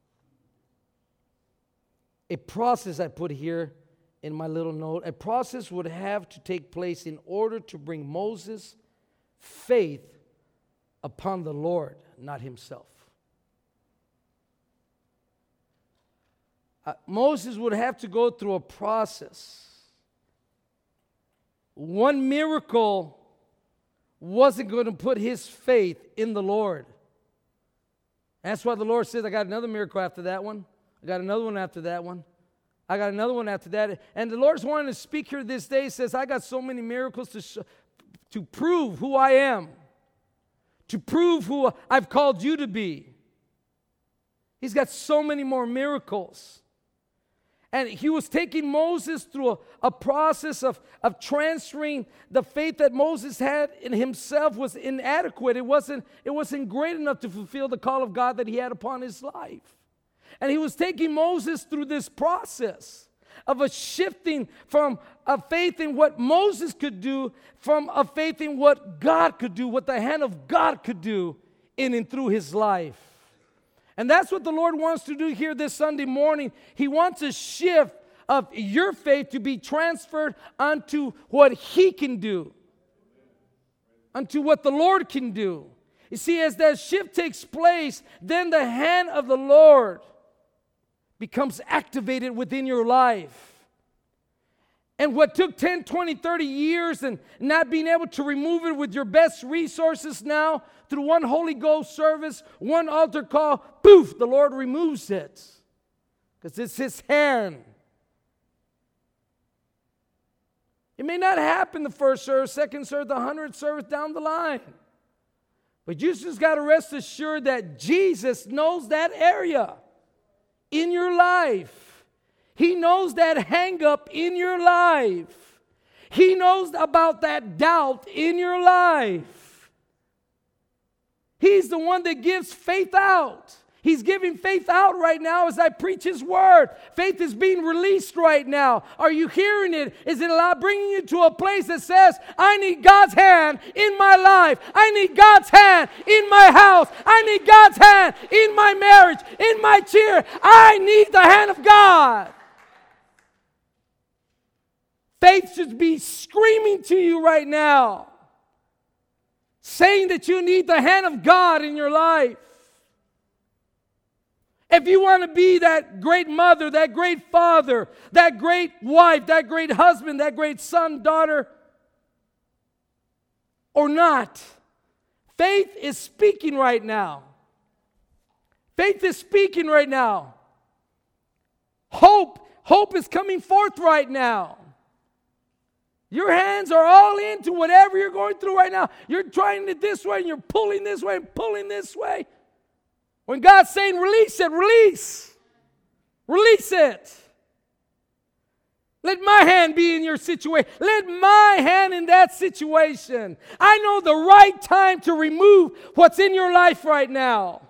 A process I put here in my little note, a process would have to take place in order to bring Moses' faith upon the Lord, not himself. Uh, Moses would have to go through a process. One miracle wasn't going to put his faith in the Lord. That's why the Lord says, I got another miracle after that one. I got another one after that one. I got another one after that. And the Lord's wanting to speak here this day. He says, I got so many miracles to, sh- to prove who I am. To prove who I've called you to be. He's got so many more miracles. And he was taking Moses through a, a process of, of transferring the faith that Moses had in himself was inadequate. It wasn't, it wasn't great enough to fulfill the call of God that he had upon his life. And he was taking Moses through this process of a shifting from a faith in what Moses could do, from a faith in what God could do, what the hand of God could do in and through his life. And that's what the Lord wants to do here this Sunday morning. He wants a shift of your faith to be transferred onto what he can do, unto what the Lord can do. You see, as that shift takes place, then the hand of the Lord becomes activated within your life. And what took ten, twenty, thirty years and not being able to remove it with your best resources now, through one Holy Ghost service, one altar call, poof, the Lord removes it. Because it's his hand. It may not happen the first service, second service, the hundredth service down the line. But you just got to rest assured that Jesus knows that area in your life. He knows that hang up in your life. He knows about that doubt in your life. He's the one that gives faith out. He's giving faith out right now as I preach his word. Faith is being released right now. Are you hearing it? Is it bringing you to a place that says, I need God's hand in my life. I need God's hand in my house. I need God's hand in my marriage, in my cheer. I need the hand of God. Faith should be screaming to you right now, saying that you need the hand of God in your life. If you want to be that great mother, that great father, that great wife, that great husband, that great son, daughter, or not, faith is speaking right now. Faith is speaking right now. Hope, hope is coming forth right now. Your hands are all into whatever you're going through right now. You're trying it this way and you're pulling this way and pulling this way. When God's saying release it, release. Release it. Let my hand be in your situation. Let my hand in that situation. I know the right time to remove what's in your life right now.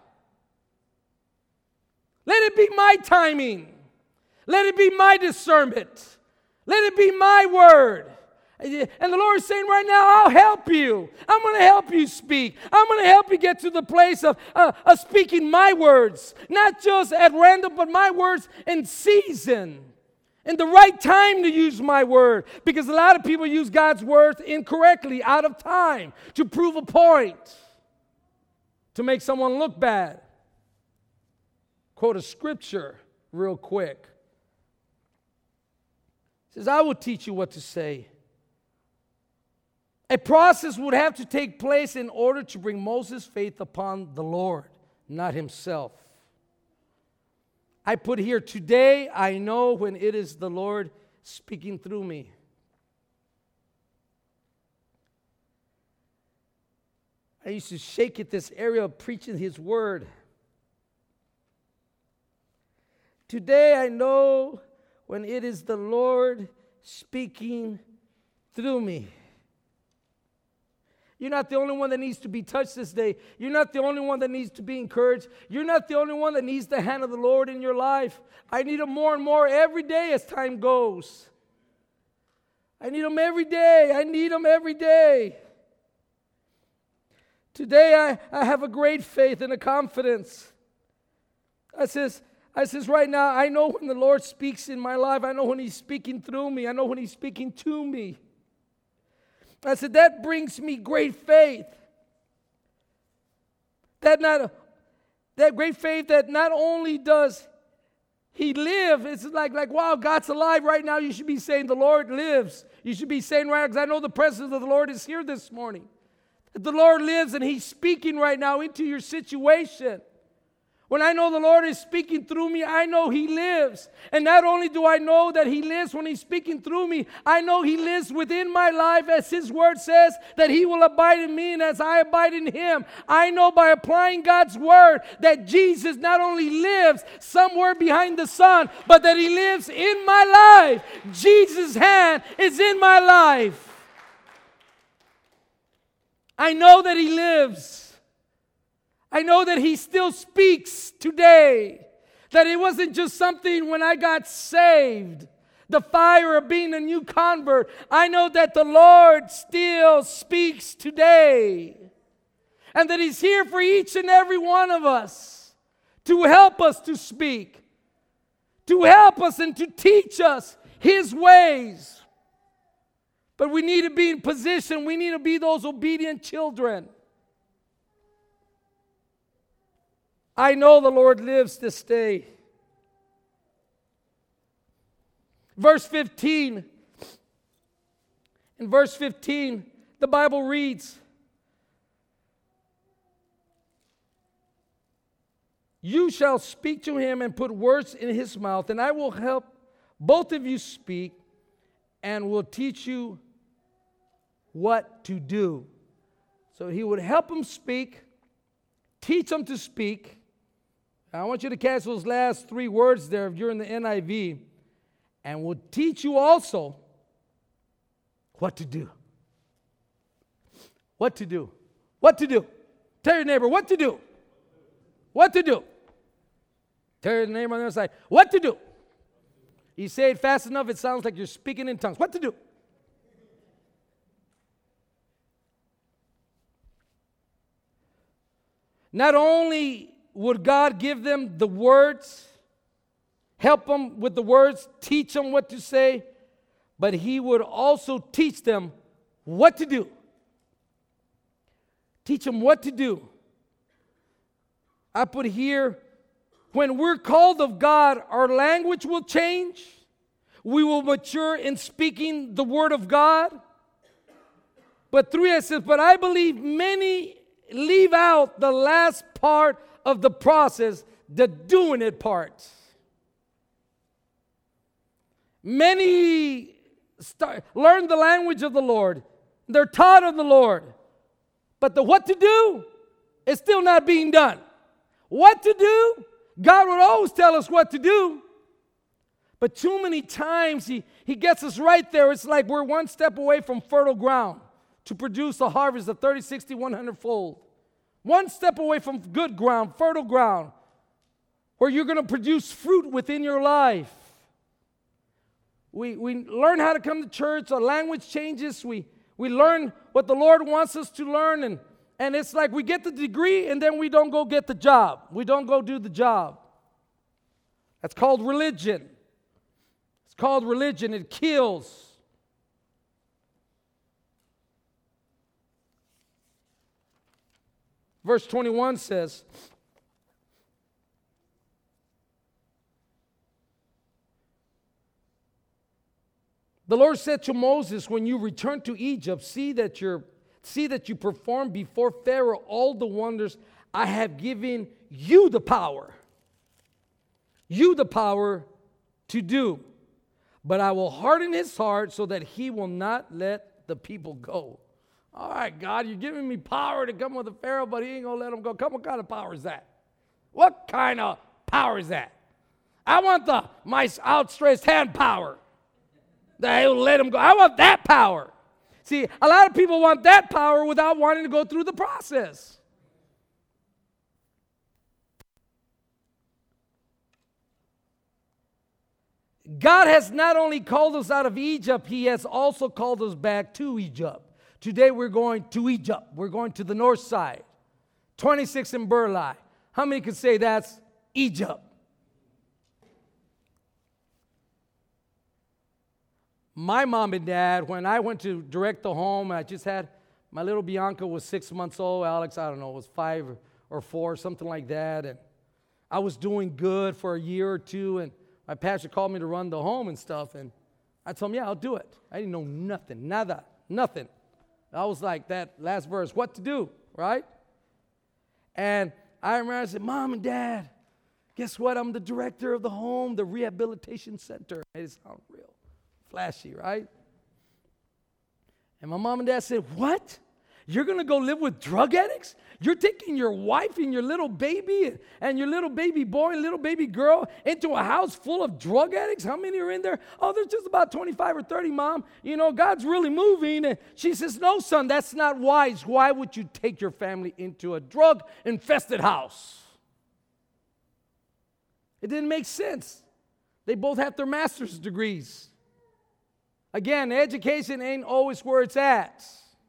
Let it be my timing. Let it be my discernment. Let it be my word. And the Lord is saying right now, I'll help you. I'm going to help you speak. I'm going to help you get to the place of, uh, of speaking my words. Not just at random, but my words in season. In the right time to use my word. Because a lot of people use God's words incorrectly, out of time, to prove a point. To make someone look bad. Quote a scripture real quick. It says, I will teach you what to say. A process would have to take place in order to bring Moses' faith upon the Lord, not himself. I put here, today I know when it is the Lord speaking through me. I used to shake at this area of preaching his word. Today I know when it is the Lord speaking through me. You're not the only one that needs to be touched this day. You're not the only one that needs to be encouraged. You're not the only one that needs the hand of the Lord in your life. I need them more and more every day as time goes. I need them every day. I need them every day. Today I, I have a great faith and a confidence. I says, I says right now, I know when the Lord speaks in my life. I know when he's speaking through me. I know when he's speaking to me. I said, that brings me great faith. That not that great faith that not only does he live, it's like, like, wow, God's alive right now. You should be saying the Lord lives. You should be saying right now, because I know the presence of the Lord is here this morning. That the Lord lives and he's speaking right now into your situation. When I know the Lord is speaking through me, I know he lives. And not only do I know that he lives when he's speaking through me, I know he lives within my life, as his word says, that he will abide in me and as I abide in him. I know by applying God's word that Jesus not only lives somewhere behind the sun, but that he lives in my life. Jesus' hand is in my life. I know that he lives. I know that he still speaks today. That it wasn't just something when I got saved the fire of being a new convert. I know that the Lord still speaks today, and that He's here for each and every one of us to help us to speak, to help us and to teach us His ways. But we need to be in position. We need to be those obedient children. I know the Lord lives this day. Verse fifteen. In verse fifteen, the Bible reads, "You shall speak to him and put words in his mouth, and I will help both of you speak and will teach you what to do." So He would help him speak, teach him to speak. Now, I want you to catch those last three words there if you're in the N I V. And will teach you also what to do. What to do. What to do. Tell your neighbor what to do. What to do. Tell your neighbor on the other side what to do. You say it fast enough, it sounds like you're speaking in tongues. What to do. Not only would God give them the words, help them with the words, teach them what to say, but He would also teach them what to do. Teach them what to do. I put here, when we're called of God, our language will change. We will mature in speaking the Word of God. But three, I says, but I believe many leave out the last part of the process, the doing it part. Many start, learn the language of the Lord. They're taught of the Lord. But the what to do is still not being done. What to do? God would always tell us what to do. But too many times he, he gets us right there. It's like we're one step away from fertile ground to produce a harvest of thirty, sixty, one hundred fold. One step away from good ground, fertile ground, where you're going to produce fruit within your life. We, we learn how to come to church. Our language changes. We, we learn what the Lord wants us to learn. And, and it's like we get the degree and then we don't go get the job. We don't go do the job. That's called religion. It's called religion. It kills. Verse twenty-one says, the Lord said to Moses, when you return to Egypt, see that you're, see that you perform before Pharaoh all the wonders I have given you the power. You the power to do. But I will harden his heart so that he will not let the people go. All right, God, you're giving me power to come with the Pharaoh, but he ain't going to let him go. Come, what kind of power is that? What kind of power is that? I want the my outstretched hand power. That he'll let him go. I want that power. See, a lot of people want that power without wanting to go through the process. God has not only called us out of Egypt, He has also called us back to Egypt. Today we're going to Egypt. We're going to the north side. twenty-six in Burleigh. How many could say that's Egypt? My mom and dad, when I went to direct the home, I just had, my little Bianca was six months old. Alex, I don't know, was five or, or four, something like that. And I was doing good for a year or two, and my pastor called me to run the home and stuff. And I told him, yeah, I'll do it. I didn't know nothing, nada, nothing. I was like that last verse, what to do, right? And I remember I said, Mom and Dad, guess what? I'm the director of the home, the rehabilitation center. It sounds real flashy, right? And my mom and dad said, what? You're going to go live with drug addicts? You're taking your wife and your little baby and your little baby boy and little baby girl into a house full of drug addicts? How many are in there? Oh, there's just about twenty-five or thirty, Mom. You know, God's really moving. And she says, no, son, that's not wise. Why would you take your family into a drug-infested house? It didn't make sense. They both have their master's degrees. Again, education ain't always where it's at.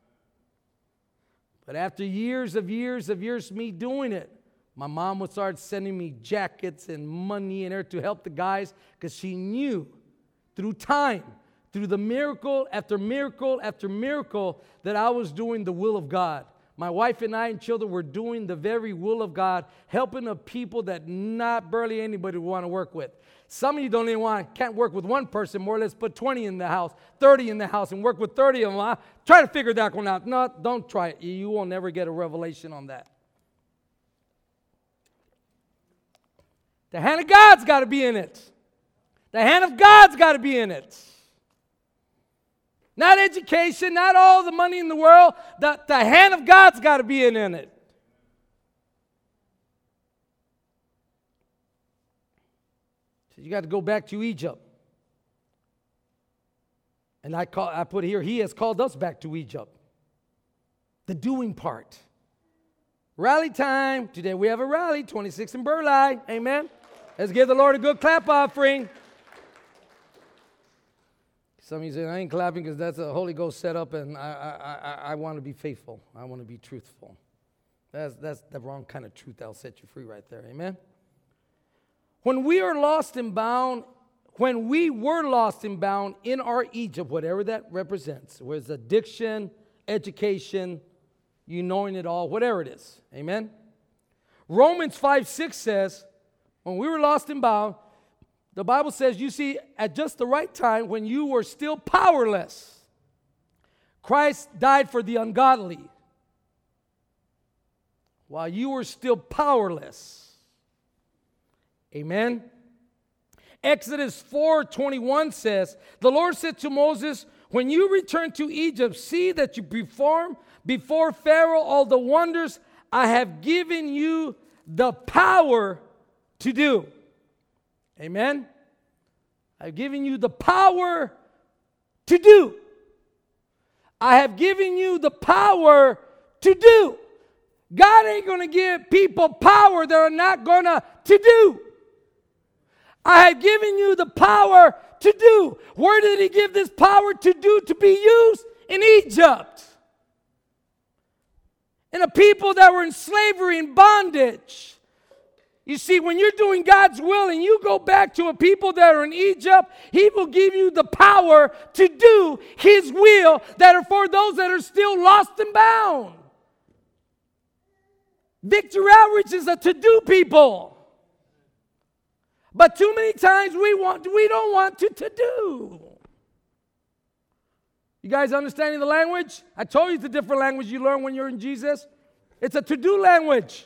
But after years of years of years of me doing it, my mom would start sending me jackets and money in there to help the guys because she knew through time, through the miracle after miracle after miracle, that I was doing the will of God. My wife and I and children were doing the very will of God, helping the people that not barely anybody would want to work with. Some of you don't even want, can't work with one person, more or less put twenty in the house, thirty in the house, and work with thirty of them. Try to figure that one out. No, don't try it. You will never get a revelation on that. The hand of God's got to be in it. The hand of God's got to be in it. Not education, not all the money in the world. The, the hand of God's got to be in, in it. So you got to go back to Egypt. And I, call, I put here, He has called us back to Egypt. The doing part. Rally time. Today we have a rally, twenty-six in Burleigh. Amen. Let's give the Lord a good clap offering. Some of you say, I ain't clapping because that's a Holy Ghost setup, and I, I, I, I want to be faithful. I want to be truthful. That's, that's the wrong kind of truth that'll set you free right there. Amen? When we are lost and bound, when we were lost and bound in our Egypt, whatever that represents, whether it's addiction, education, you knowing it all, whatever it is. Amen? Romans five six says, when we were lost and bound, the Bible says, you see, at just the right time, when you were still powerless, Christ died for the ungodly. While you were still powerless. Amen? Exodus four twenty-one says, the Lord said to Moses, when you return to Egypt, see that you perform before Pharaoh all the wonders I have given you the power to do. Amen? I've given you the power to do. I have given you the power to do. God ain't going to give people power they're not going to to do. I have given you the power to do. Where did He give this power to do to be used? In Egypt. In a people that were in slavery and bondage. You see, when you're doing God's will and you go back to a people that are in Egypt, He will give you the power to do His will that are for those that are still lost and bound. Victory Outreach is a to-do people. But too many times we want we don't want to to-do. You guys understanding the language? I told you it's a different language you learn when you're in Jesus. It's a to-do language.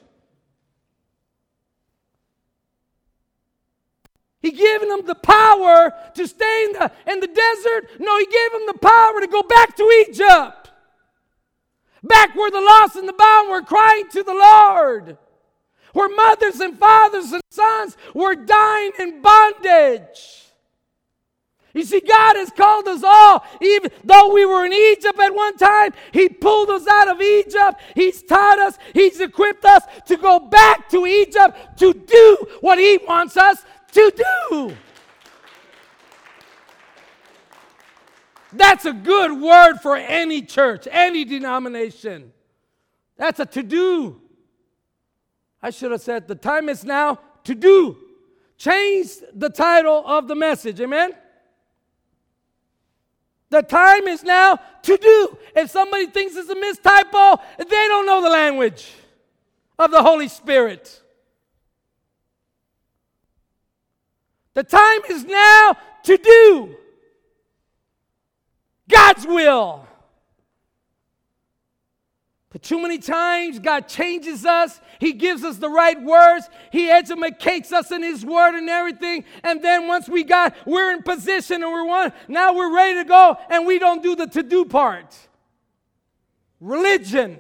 He gave them the power to stay in the, in the desert. No, He gave them the power to go back to Egypt. Back where the lost and the bound were crying to the Lord. Where mothers and fathers and sons were dying in bondage. You see, God has called us all. Even though we were in Egypt at one time, He pulled us out of Egypt. He's taught us, He's equipped us to go back to Egypt to do what He wants us to do. That's a good word for any church, any denomination. That's a to-do. I should have said the time is now to do. Change the title of the message. Amen? The time is now to do. If somebody thinks it's a mistypo, they don't know the language of the Holy Spirit. The time is now to do God's will. But too many times God changes us. He gives us the right words. He educates us in His word and everything. And then once we got, we're in position and we're one, now we're ready to go and we don't do the to-do part. Religion.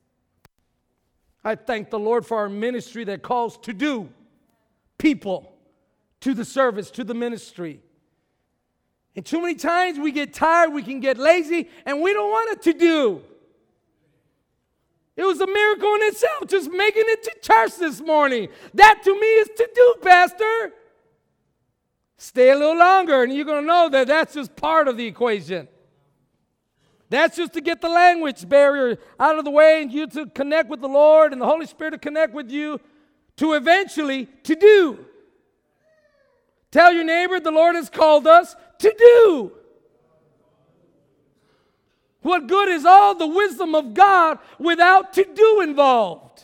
I thank the Lord for our ministry that calls to do people to the service, to the ministry. And too many times we get tired, we can get lazy, and we don't want it to do. It was a miracle in itself, just making it to church this morning. That to me is to do, Pastor. Stay a little longer, and you're going to know that that's just part of the equation. That's just to get the language barrier out of the way and you to connect with the Lord and the Holy Spirit to connect with you to eventually to do. Tell your neighbor the Lord has called us to do. What good is all the wisdom of God without to do involved?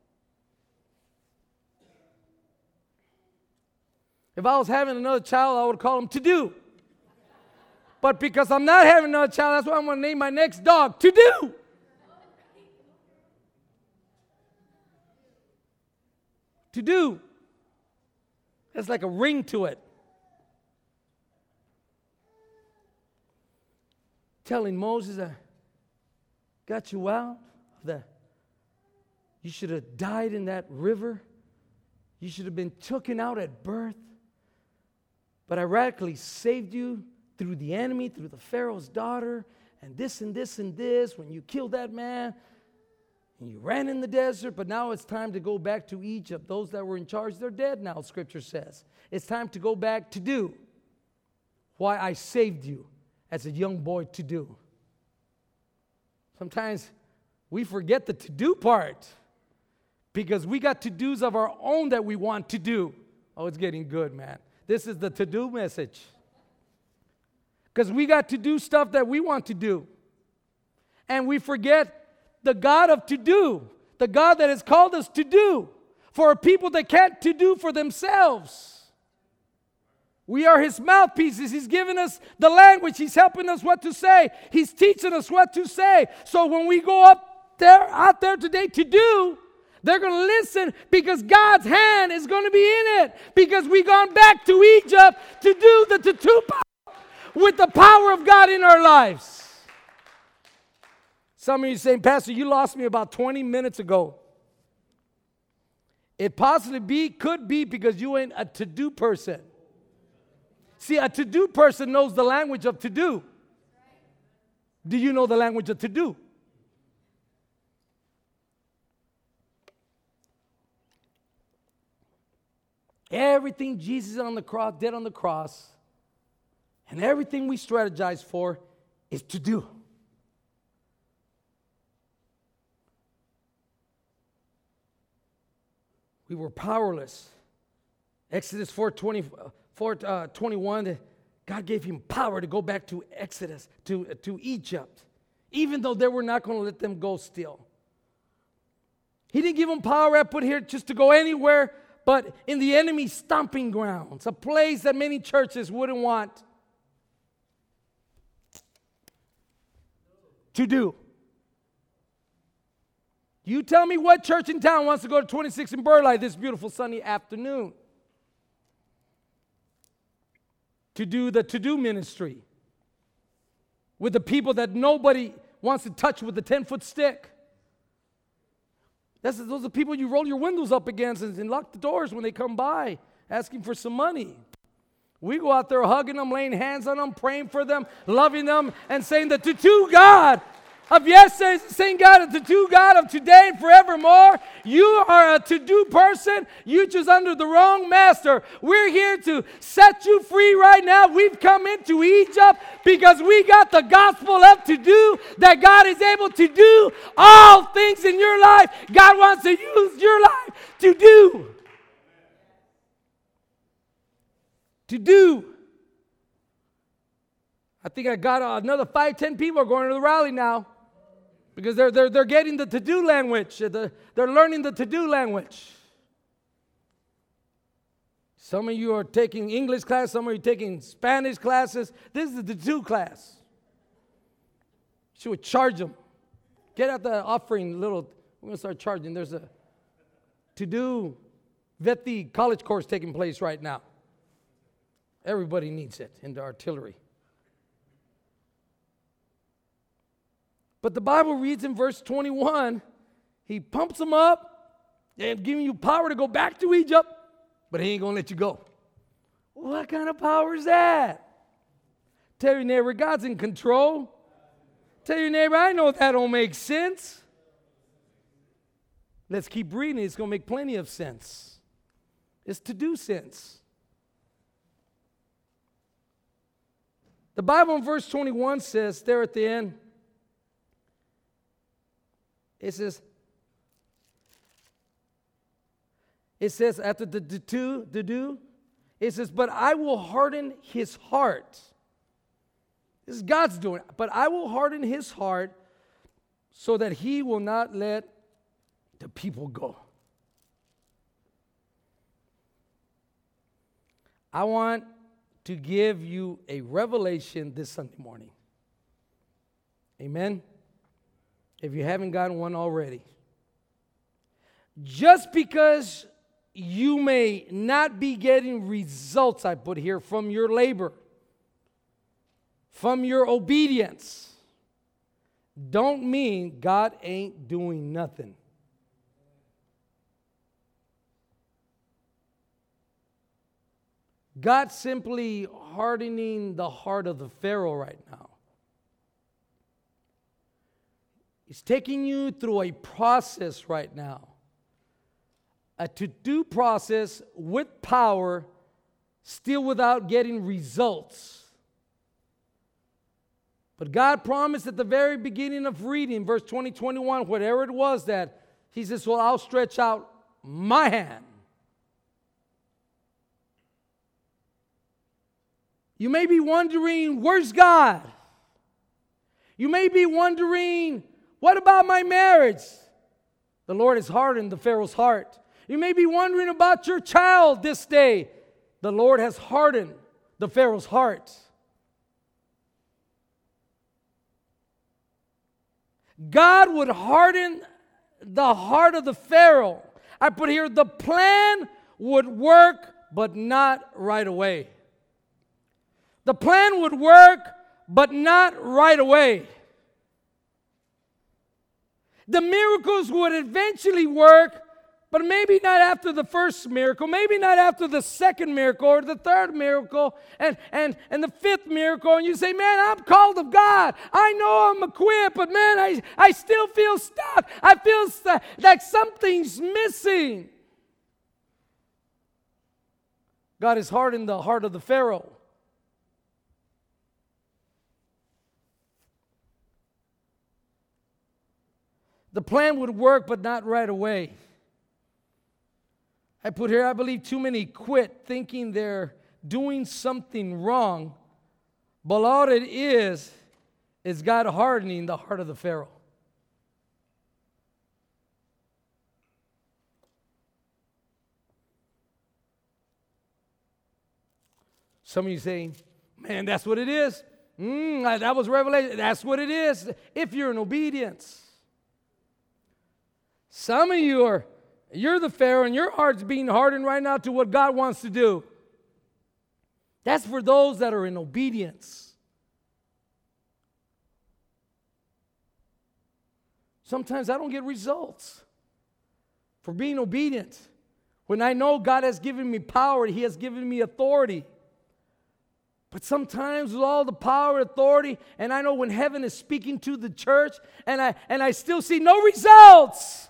If I was having another child, I would call him to do. But because I'm not having another child, that's why I'm going to name my next dog to do. To do. There's like a ring to it. Telling Moses, I got you out. That you should have died in that river. You should have been taken out at birth. But I radically saved you through the enemy, through the Pharaoh's daughter, and this and this and this, when you killed that man, and you ran in the desert, but now it's time to go back to Egypt. Those that were in charge, they're dead now, Scripture says. It's time to go back to do why I saved you as a young boy to do. Sometimes we forget the to-do part because we got to-dos of our own that we want to do. Oh, it's getting good, man. This is the to-do message. Because we got to do stuff that we want to do. And we forget the God of to do. The God that has called us to do. For people that can't to do for themselves. We are His mouthpieces. He's giving us the language. He's helping us what to say. He's teaching us what to say. So when we go up there, out there today to do, they're going to listen because God's hand is going to be in it. Because we've gone back to Egypt to do the to-do part with the power of God in our lives. Some of you saying, Pastor, you lost me about twenty minutes ago. It possibly be, could be because you ain't a to-do person. See, a to-do person knows the language of to-do. Do you know the language of to-do? Everything Jesus on the cross did on the cross, and everything we strategize for is to do. We were powerless. Exodus four twenty, four, uh, twenty-one, God gave him power to go back to Exodus, to, uh, to Egypt, even though they were not going to let them go still. He didn't give them power I put here just to go anywhere, but in the enemy's stomping grounds, a place that many churches wouldn't want to do. You tell me what church in town wants to go to twenty-six in Burleigh this beautiful sunny afternoon to do the to-do ministry with the people that nobody wants to touch with the ten-foot stick. That's, those are the people you roll your windows up against and, and lock the doors when they come by asking for some money. We go out there hugging them, laying hands on them, praying for them, loving them, and saying the to-do God of yesterday is the same God of the to-do God of today and forevermore. You are a to-do person. You just under the wrong master. We're here to set you free right now. We've come into Egypt because we got the gospel of to-do, that God is able to do all things in your life. God wants to use your life to do. To do. I think I got another five, ten people are going to the rally now. Because they're, they're, they're getting the to-do language. They're learning the to-do language. Some of you are taking English class. Some of you are taking Spanish classes. This is the to-do class. She would charge them. Get out the offering little. We're going to start charging. There's a to-do vet the college course taking place right now. Everybody needs it in the artillery. But the Bible reads in verse twenty-one, he pumps them up and giving you power to go back to Egypt, but he ain't going to let you go. What kind of power is that? Tell your neighbor, God's in control. Tell your neighbor, I know that don't make sense. Let's keep reading. It's going to make plenty of sense. It's to do sense. The Bible in verse twenty-one says, there at the end, it says, it says after the do, the do, it says, but I will harden his heart. This is God's doing. But I will harden his heart so that he will not let the people go. I want to give you a revelation this Sunday morning. Amen? If you haven't gotten one already. Just because you may not be getting results, I put here, from your labor, from your obedience, don't mean God ain't doing nothing. God's simply hardening the heart of the Pharaoh right now. He's taking you through a process right now. A to-do process with power, still without getting results. But God promised at the very beginning of reading, verse twenty, twenty-one, whatever it was that, he says, well, I'll stretch out my hand. You may be wondering, where's God? You may be wondering, what about my marriage? The Lord has hardened the Pharaoh's heart. You may be wondering about your child this day. The Lord has hardened the Pharaoh's heart. God would harden the heart of the Pharaoh. I put here, the plan would work, but not right away. The plan would work, but not right away. The miracles would eventually work, but maybe not after the first miracle, maybe not after the second miracle or the third miracle and, and, and the fifth miracle. And you say, man, I'm called of God. I know I'm equipped, but man, I, I still feel stuck. I feel st- like something's missing. God has hardened the heart of the Pharaoh. The plan would work, but not right away. I put here, I believe too many quit thinking they're doing something wrong, but all it is, is God hardening the heart of the Pharaoh. Some of you saying, man, that's what it is. Mm, that was revelation. That's what it is if you're in obedience. Some of you are, you're the Pharaoh and your heart's being hardened right now to what God wants to do. That's for those that are in obedience. Sometimes I don't get results for being obedient. When I know God has given me power, He has given me authority. But sometimes with all the power and authority, and I know when heaven is speaking to the church, and I and I still see no results.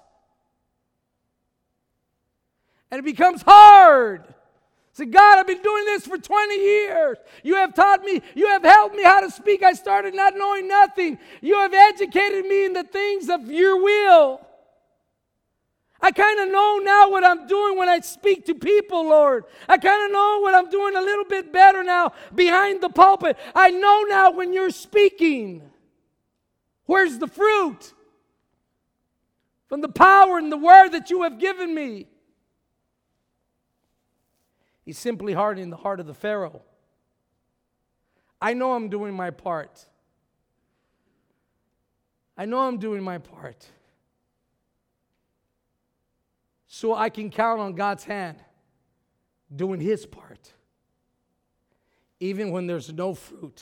And it becomes hard. Say, God, I've been doing this for twenty years. You have taught me, you have helped me how to speak. I started not knowing nothing. You have educated me in the things of your will. I kind of know now what I'm doing when I speak to people, Lord. I kind of know what I'm doing a little bit better now behind the pulpit. I know now when you're speaking. Where's the fruit? From the power and the word that you have given me. He's simply hardening the heart of the Pharaoh. I know I'm doing my part. I know I'm doing my part. So I can count on God's hand doing His part. Even when there's no fruit.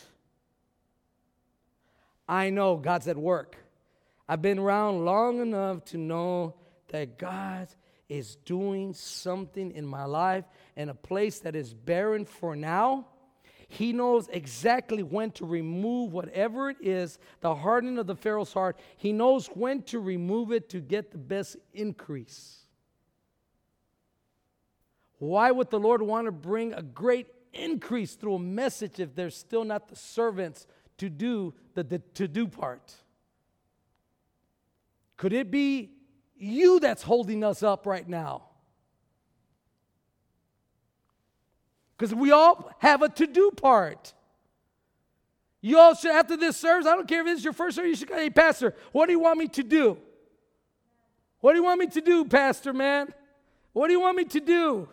I know God's at work. I've been around long enough to know that God is doing something in my life in a place that is barren for now. He knows exactly when to remove whatever it is, the hardening of the Pharaoh's heart. He knows when to remove it to get the best increase. Why would the Lord want to bring a great increase through a message if there's still not the servants to do the, the to-do part? Could it be you that's holding us up right now? Because we all have a to-do part. You all should, after this service, I don't care if it's your first service, you should go, hey, Pastor, what do you want me to do? What do you want me to do, Pastor, man? What do you want me to do?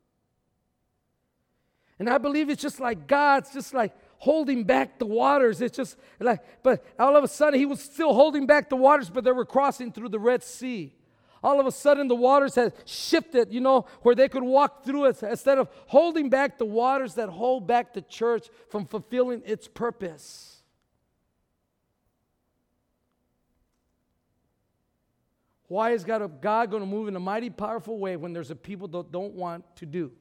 And I believe it's just like God's just like holding back the waters. It's just like, but all of a sudden he was still holding back the waters, but they were crossing through the Red Sea. All of a sudden the waters had shifted, you know, where they could walk through it instead of holding back the waters that hold back the church from fulfilling its purpose. Why is God, God going to move in a mighty powerful way when there's a people that don't want to do?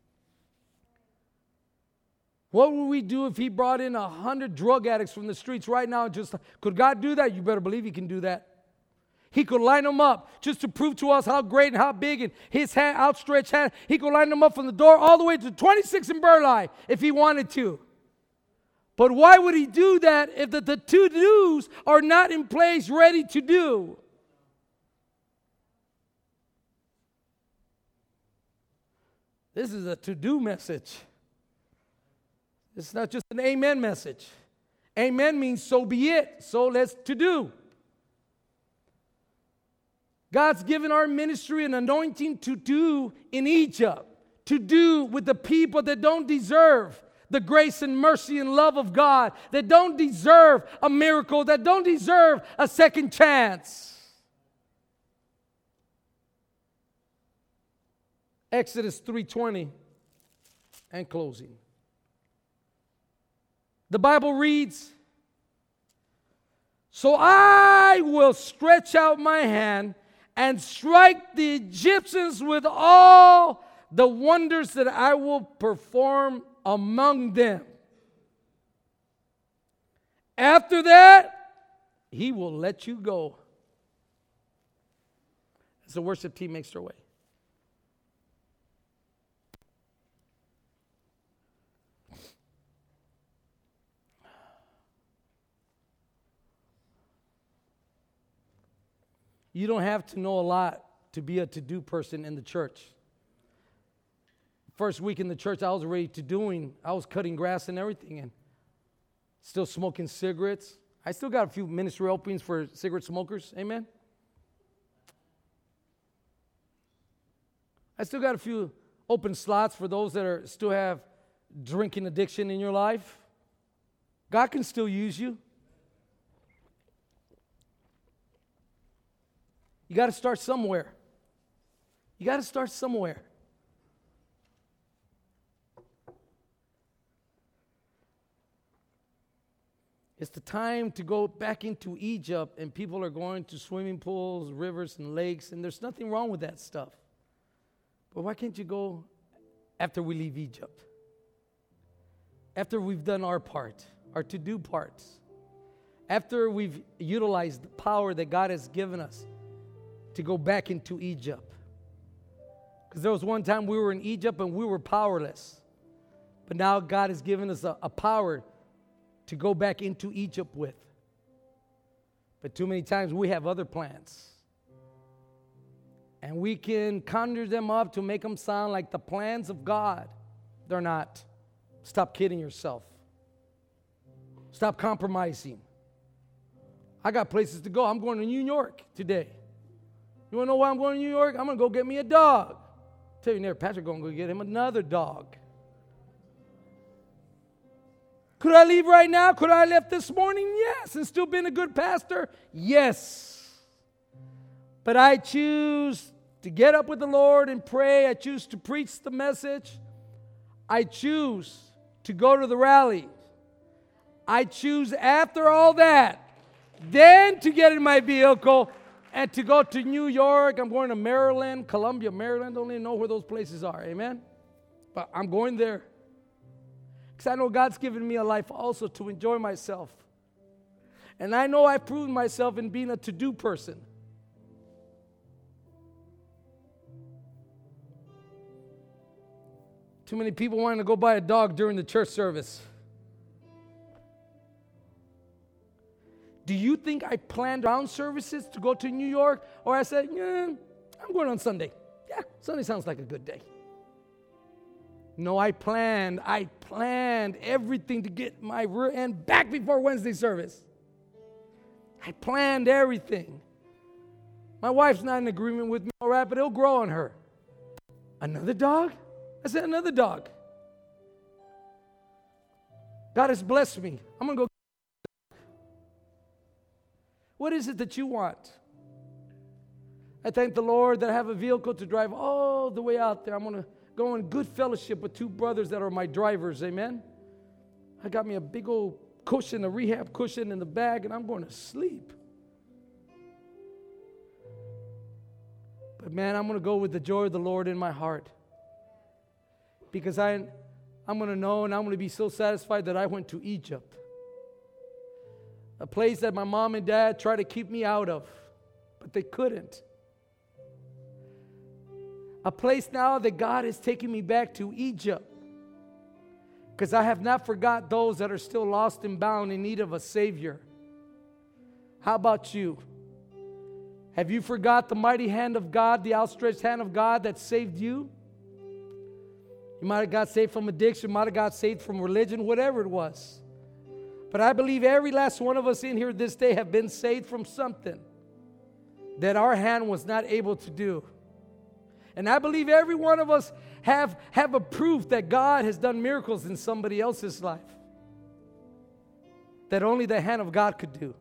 What would we do if he brought in a hundred drug addicts from the streets right now? Just could God do that? You better believe he can do that. He could line them up just to prove to us how great and how big, and his hand, outstretched hand, he could line them up from the door all the way to twenty-six in Burleigh if he wanted to. But why would he do that if the, the to-dos are not in place, ready to do? This is a to-do message. It's not just an amen message. Amen means so be it. So let's to do. God's given our ministry an anointing to do in Egypt, to do with the people that don't deserve the grace and mercy and love of God, that don't deserve a miracle, that don't deserve a second chance. Exodus three twenty and closing. The Bible reads, so I will stretch out my hand and strike the Egyptians with all the wonders that I will perform among them. After that, he will let you go. As the worship team makes their way. You don't have to know a lot to be a to-do person in the church. First week in the church, I was ready to doing, I was cutting grass and everything and still smoking cigarettes. I still got a few ministry openings for cigarette smokers, amen? I still got a few open slots for those that are still have drinking addiction in your life. God can still use you. You got to start somewhere. You got to start somewhere. It's the time to go back into Egypt, and people are going to swimming pools, rivers, and lakes, and there's nothing wrong with that stuff. But why can't you go after we leave Egypt? After we've done our part, our to-do parts. After we've utilized the power that God has given us to go back into Egypt. Because there was one time we were in Egypt and we were powerless. But now God has given us a, a power to go back into Egypt with. But too many times we have other plans. And we can conjure them up to make them sound like the plans of God. They're not. Stop kidding yourself. Stop compromising. I got places to go. I'm going to New York today. You want to know why I'm going to New York? I'm going to go get me a dog. Tell you never, Patrick going to go get him another dog. Could I leave right now? Could I have left this morning? Yes. And still been a good pastor? Yes. But I choose to get up with the Lord and pray. I choose to preach the message. I choose to go to the rally. I choose after all that, then to get in my vehicle and to go to New York. I'm going to Maryland, Columbia, Maryland. Don't even know where those places are. Amen? But I'm going there. Because I know God's given me a life also to enjoy myself. And I know I've proven myself in being a to-do person. Too many people wanting to go buy a dog during the church service. Do you think I planned around services to go to New York? Or I said, yeah, I'm going on Sunday. Yeah, Sunday sounds like a good day. No, I planned. I planned everything to get my rear end back before Wednesday service. I planned everything. My wife's not in agreement with me, all right, but it'll grow on her. Another dog? I said, another dog. God has blessed me. I'm going to go. What is it that you want? I thank the Lord that I have a vehicle to drive all the way out there. I'm going to go in good fellowship with two brothers that are my drivers, amen? I got me a big old cushion, a rehab cushion in the bag, and I'm going to sleep. But man, I'm going to go with the joy of the Lord in my heart. Because I, I'm going to know and I'm going to be so satisfied that I went to Egypt. A place that my mom and dad tried to keep me out of, but they couldn't. A place now that God is taking me back to Egypt. Because I have not forgot those that are still lost and bound in need of a Savior. How about you? Have you forgot the mighty hand of God, the outstretched hand of God that saved you? You might have got saved from addiction, might have got saved from religion, whatever it was. But I believe every last one of us in here this day have been saved from something that our hand was not able to do. And I believe every one of us have, have a proof that God has done miracles in somebody else's life that only the hand of God could do.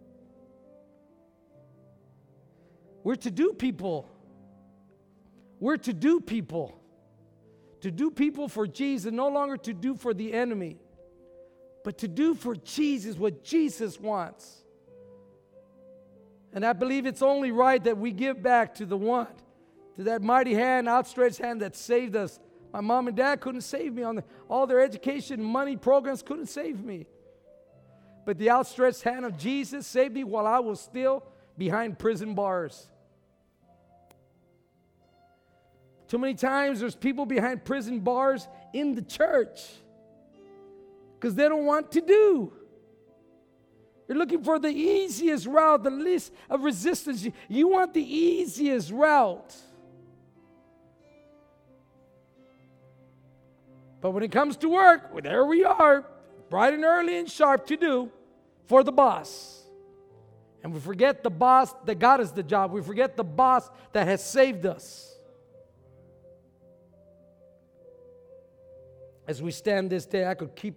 We're to do people. We're to do people. To do people for Jesus, no longer to do for the enemy, but to do for Jesus what Jesus wants. And I believe it's only right that we give back to the one, to that mighty hand, outstretched hand that saved us. My mom and dad couldn't save me. On the, all their education, money programs couldn't save me. But the outstretched hand of Jesus saved me while I was still behind prison bars. Too many times there's people behind prison bars in the church because they don't want to do. You're looking for the easiest route, the least of resistance. You, you want the easiest route. But when it comes to work, well, there we are, bright and early and sharp to do for the boss. And we forget the boss that got us the job. We forget the boss that has saved us. As we stand this day, I could keep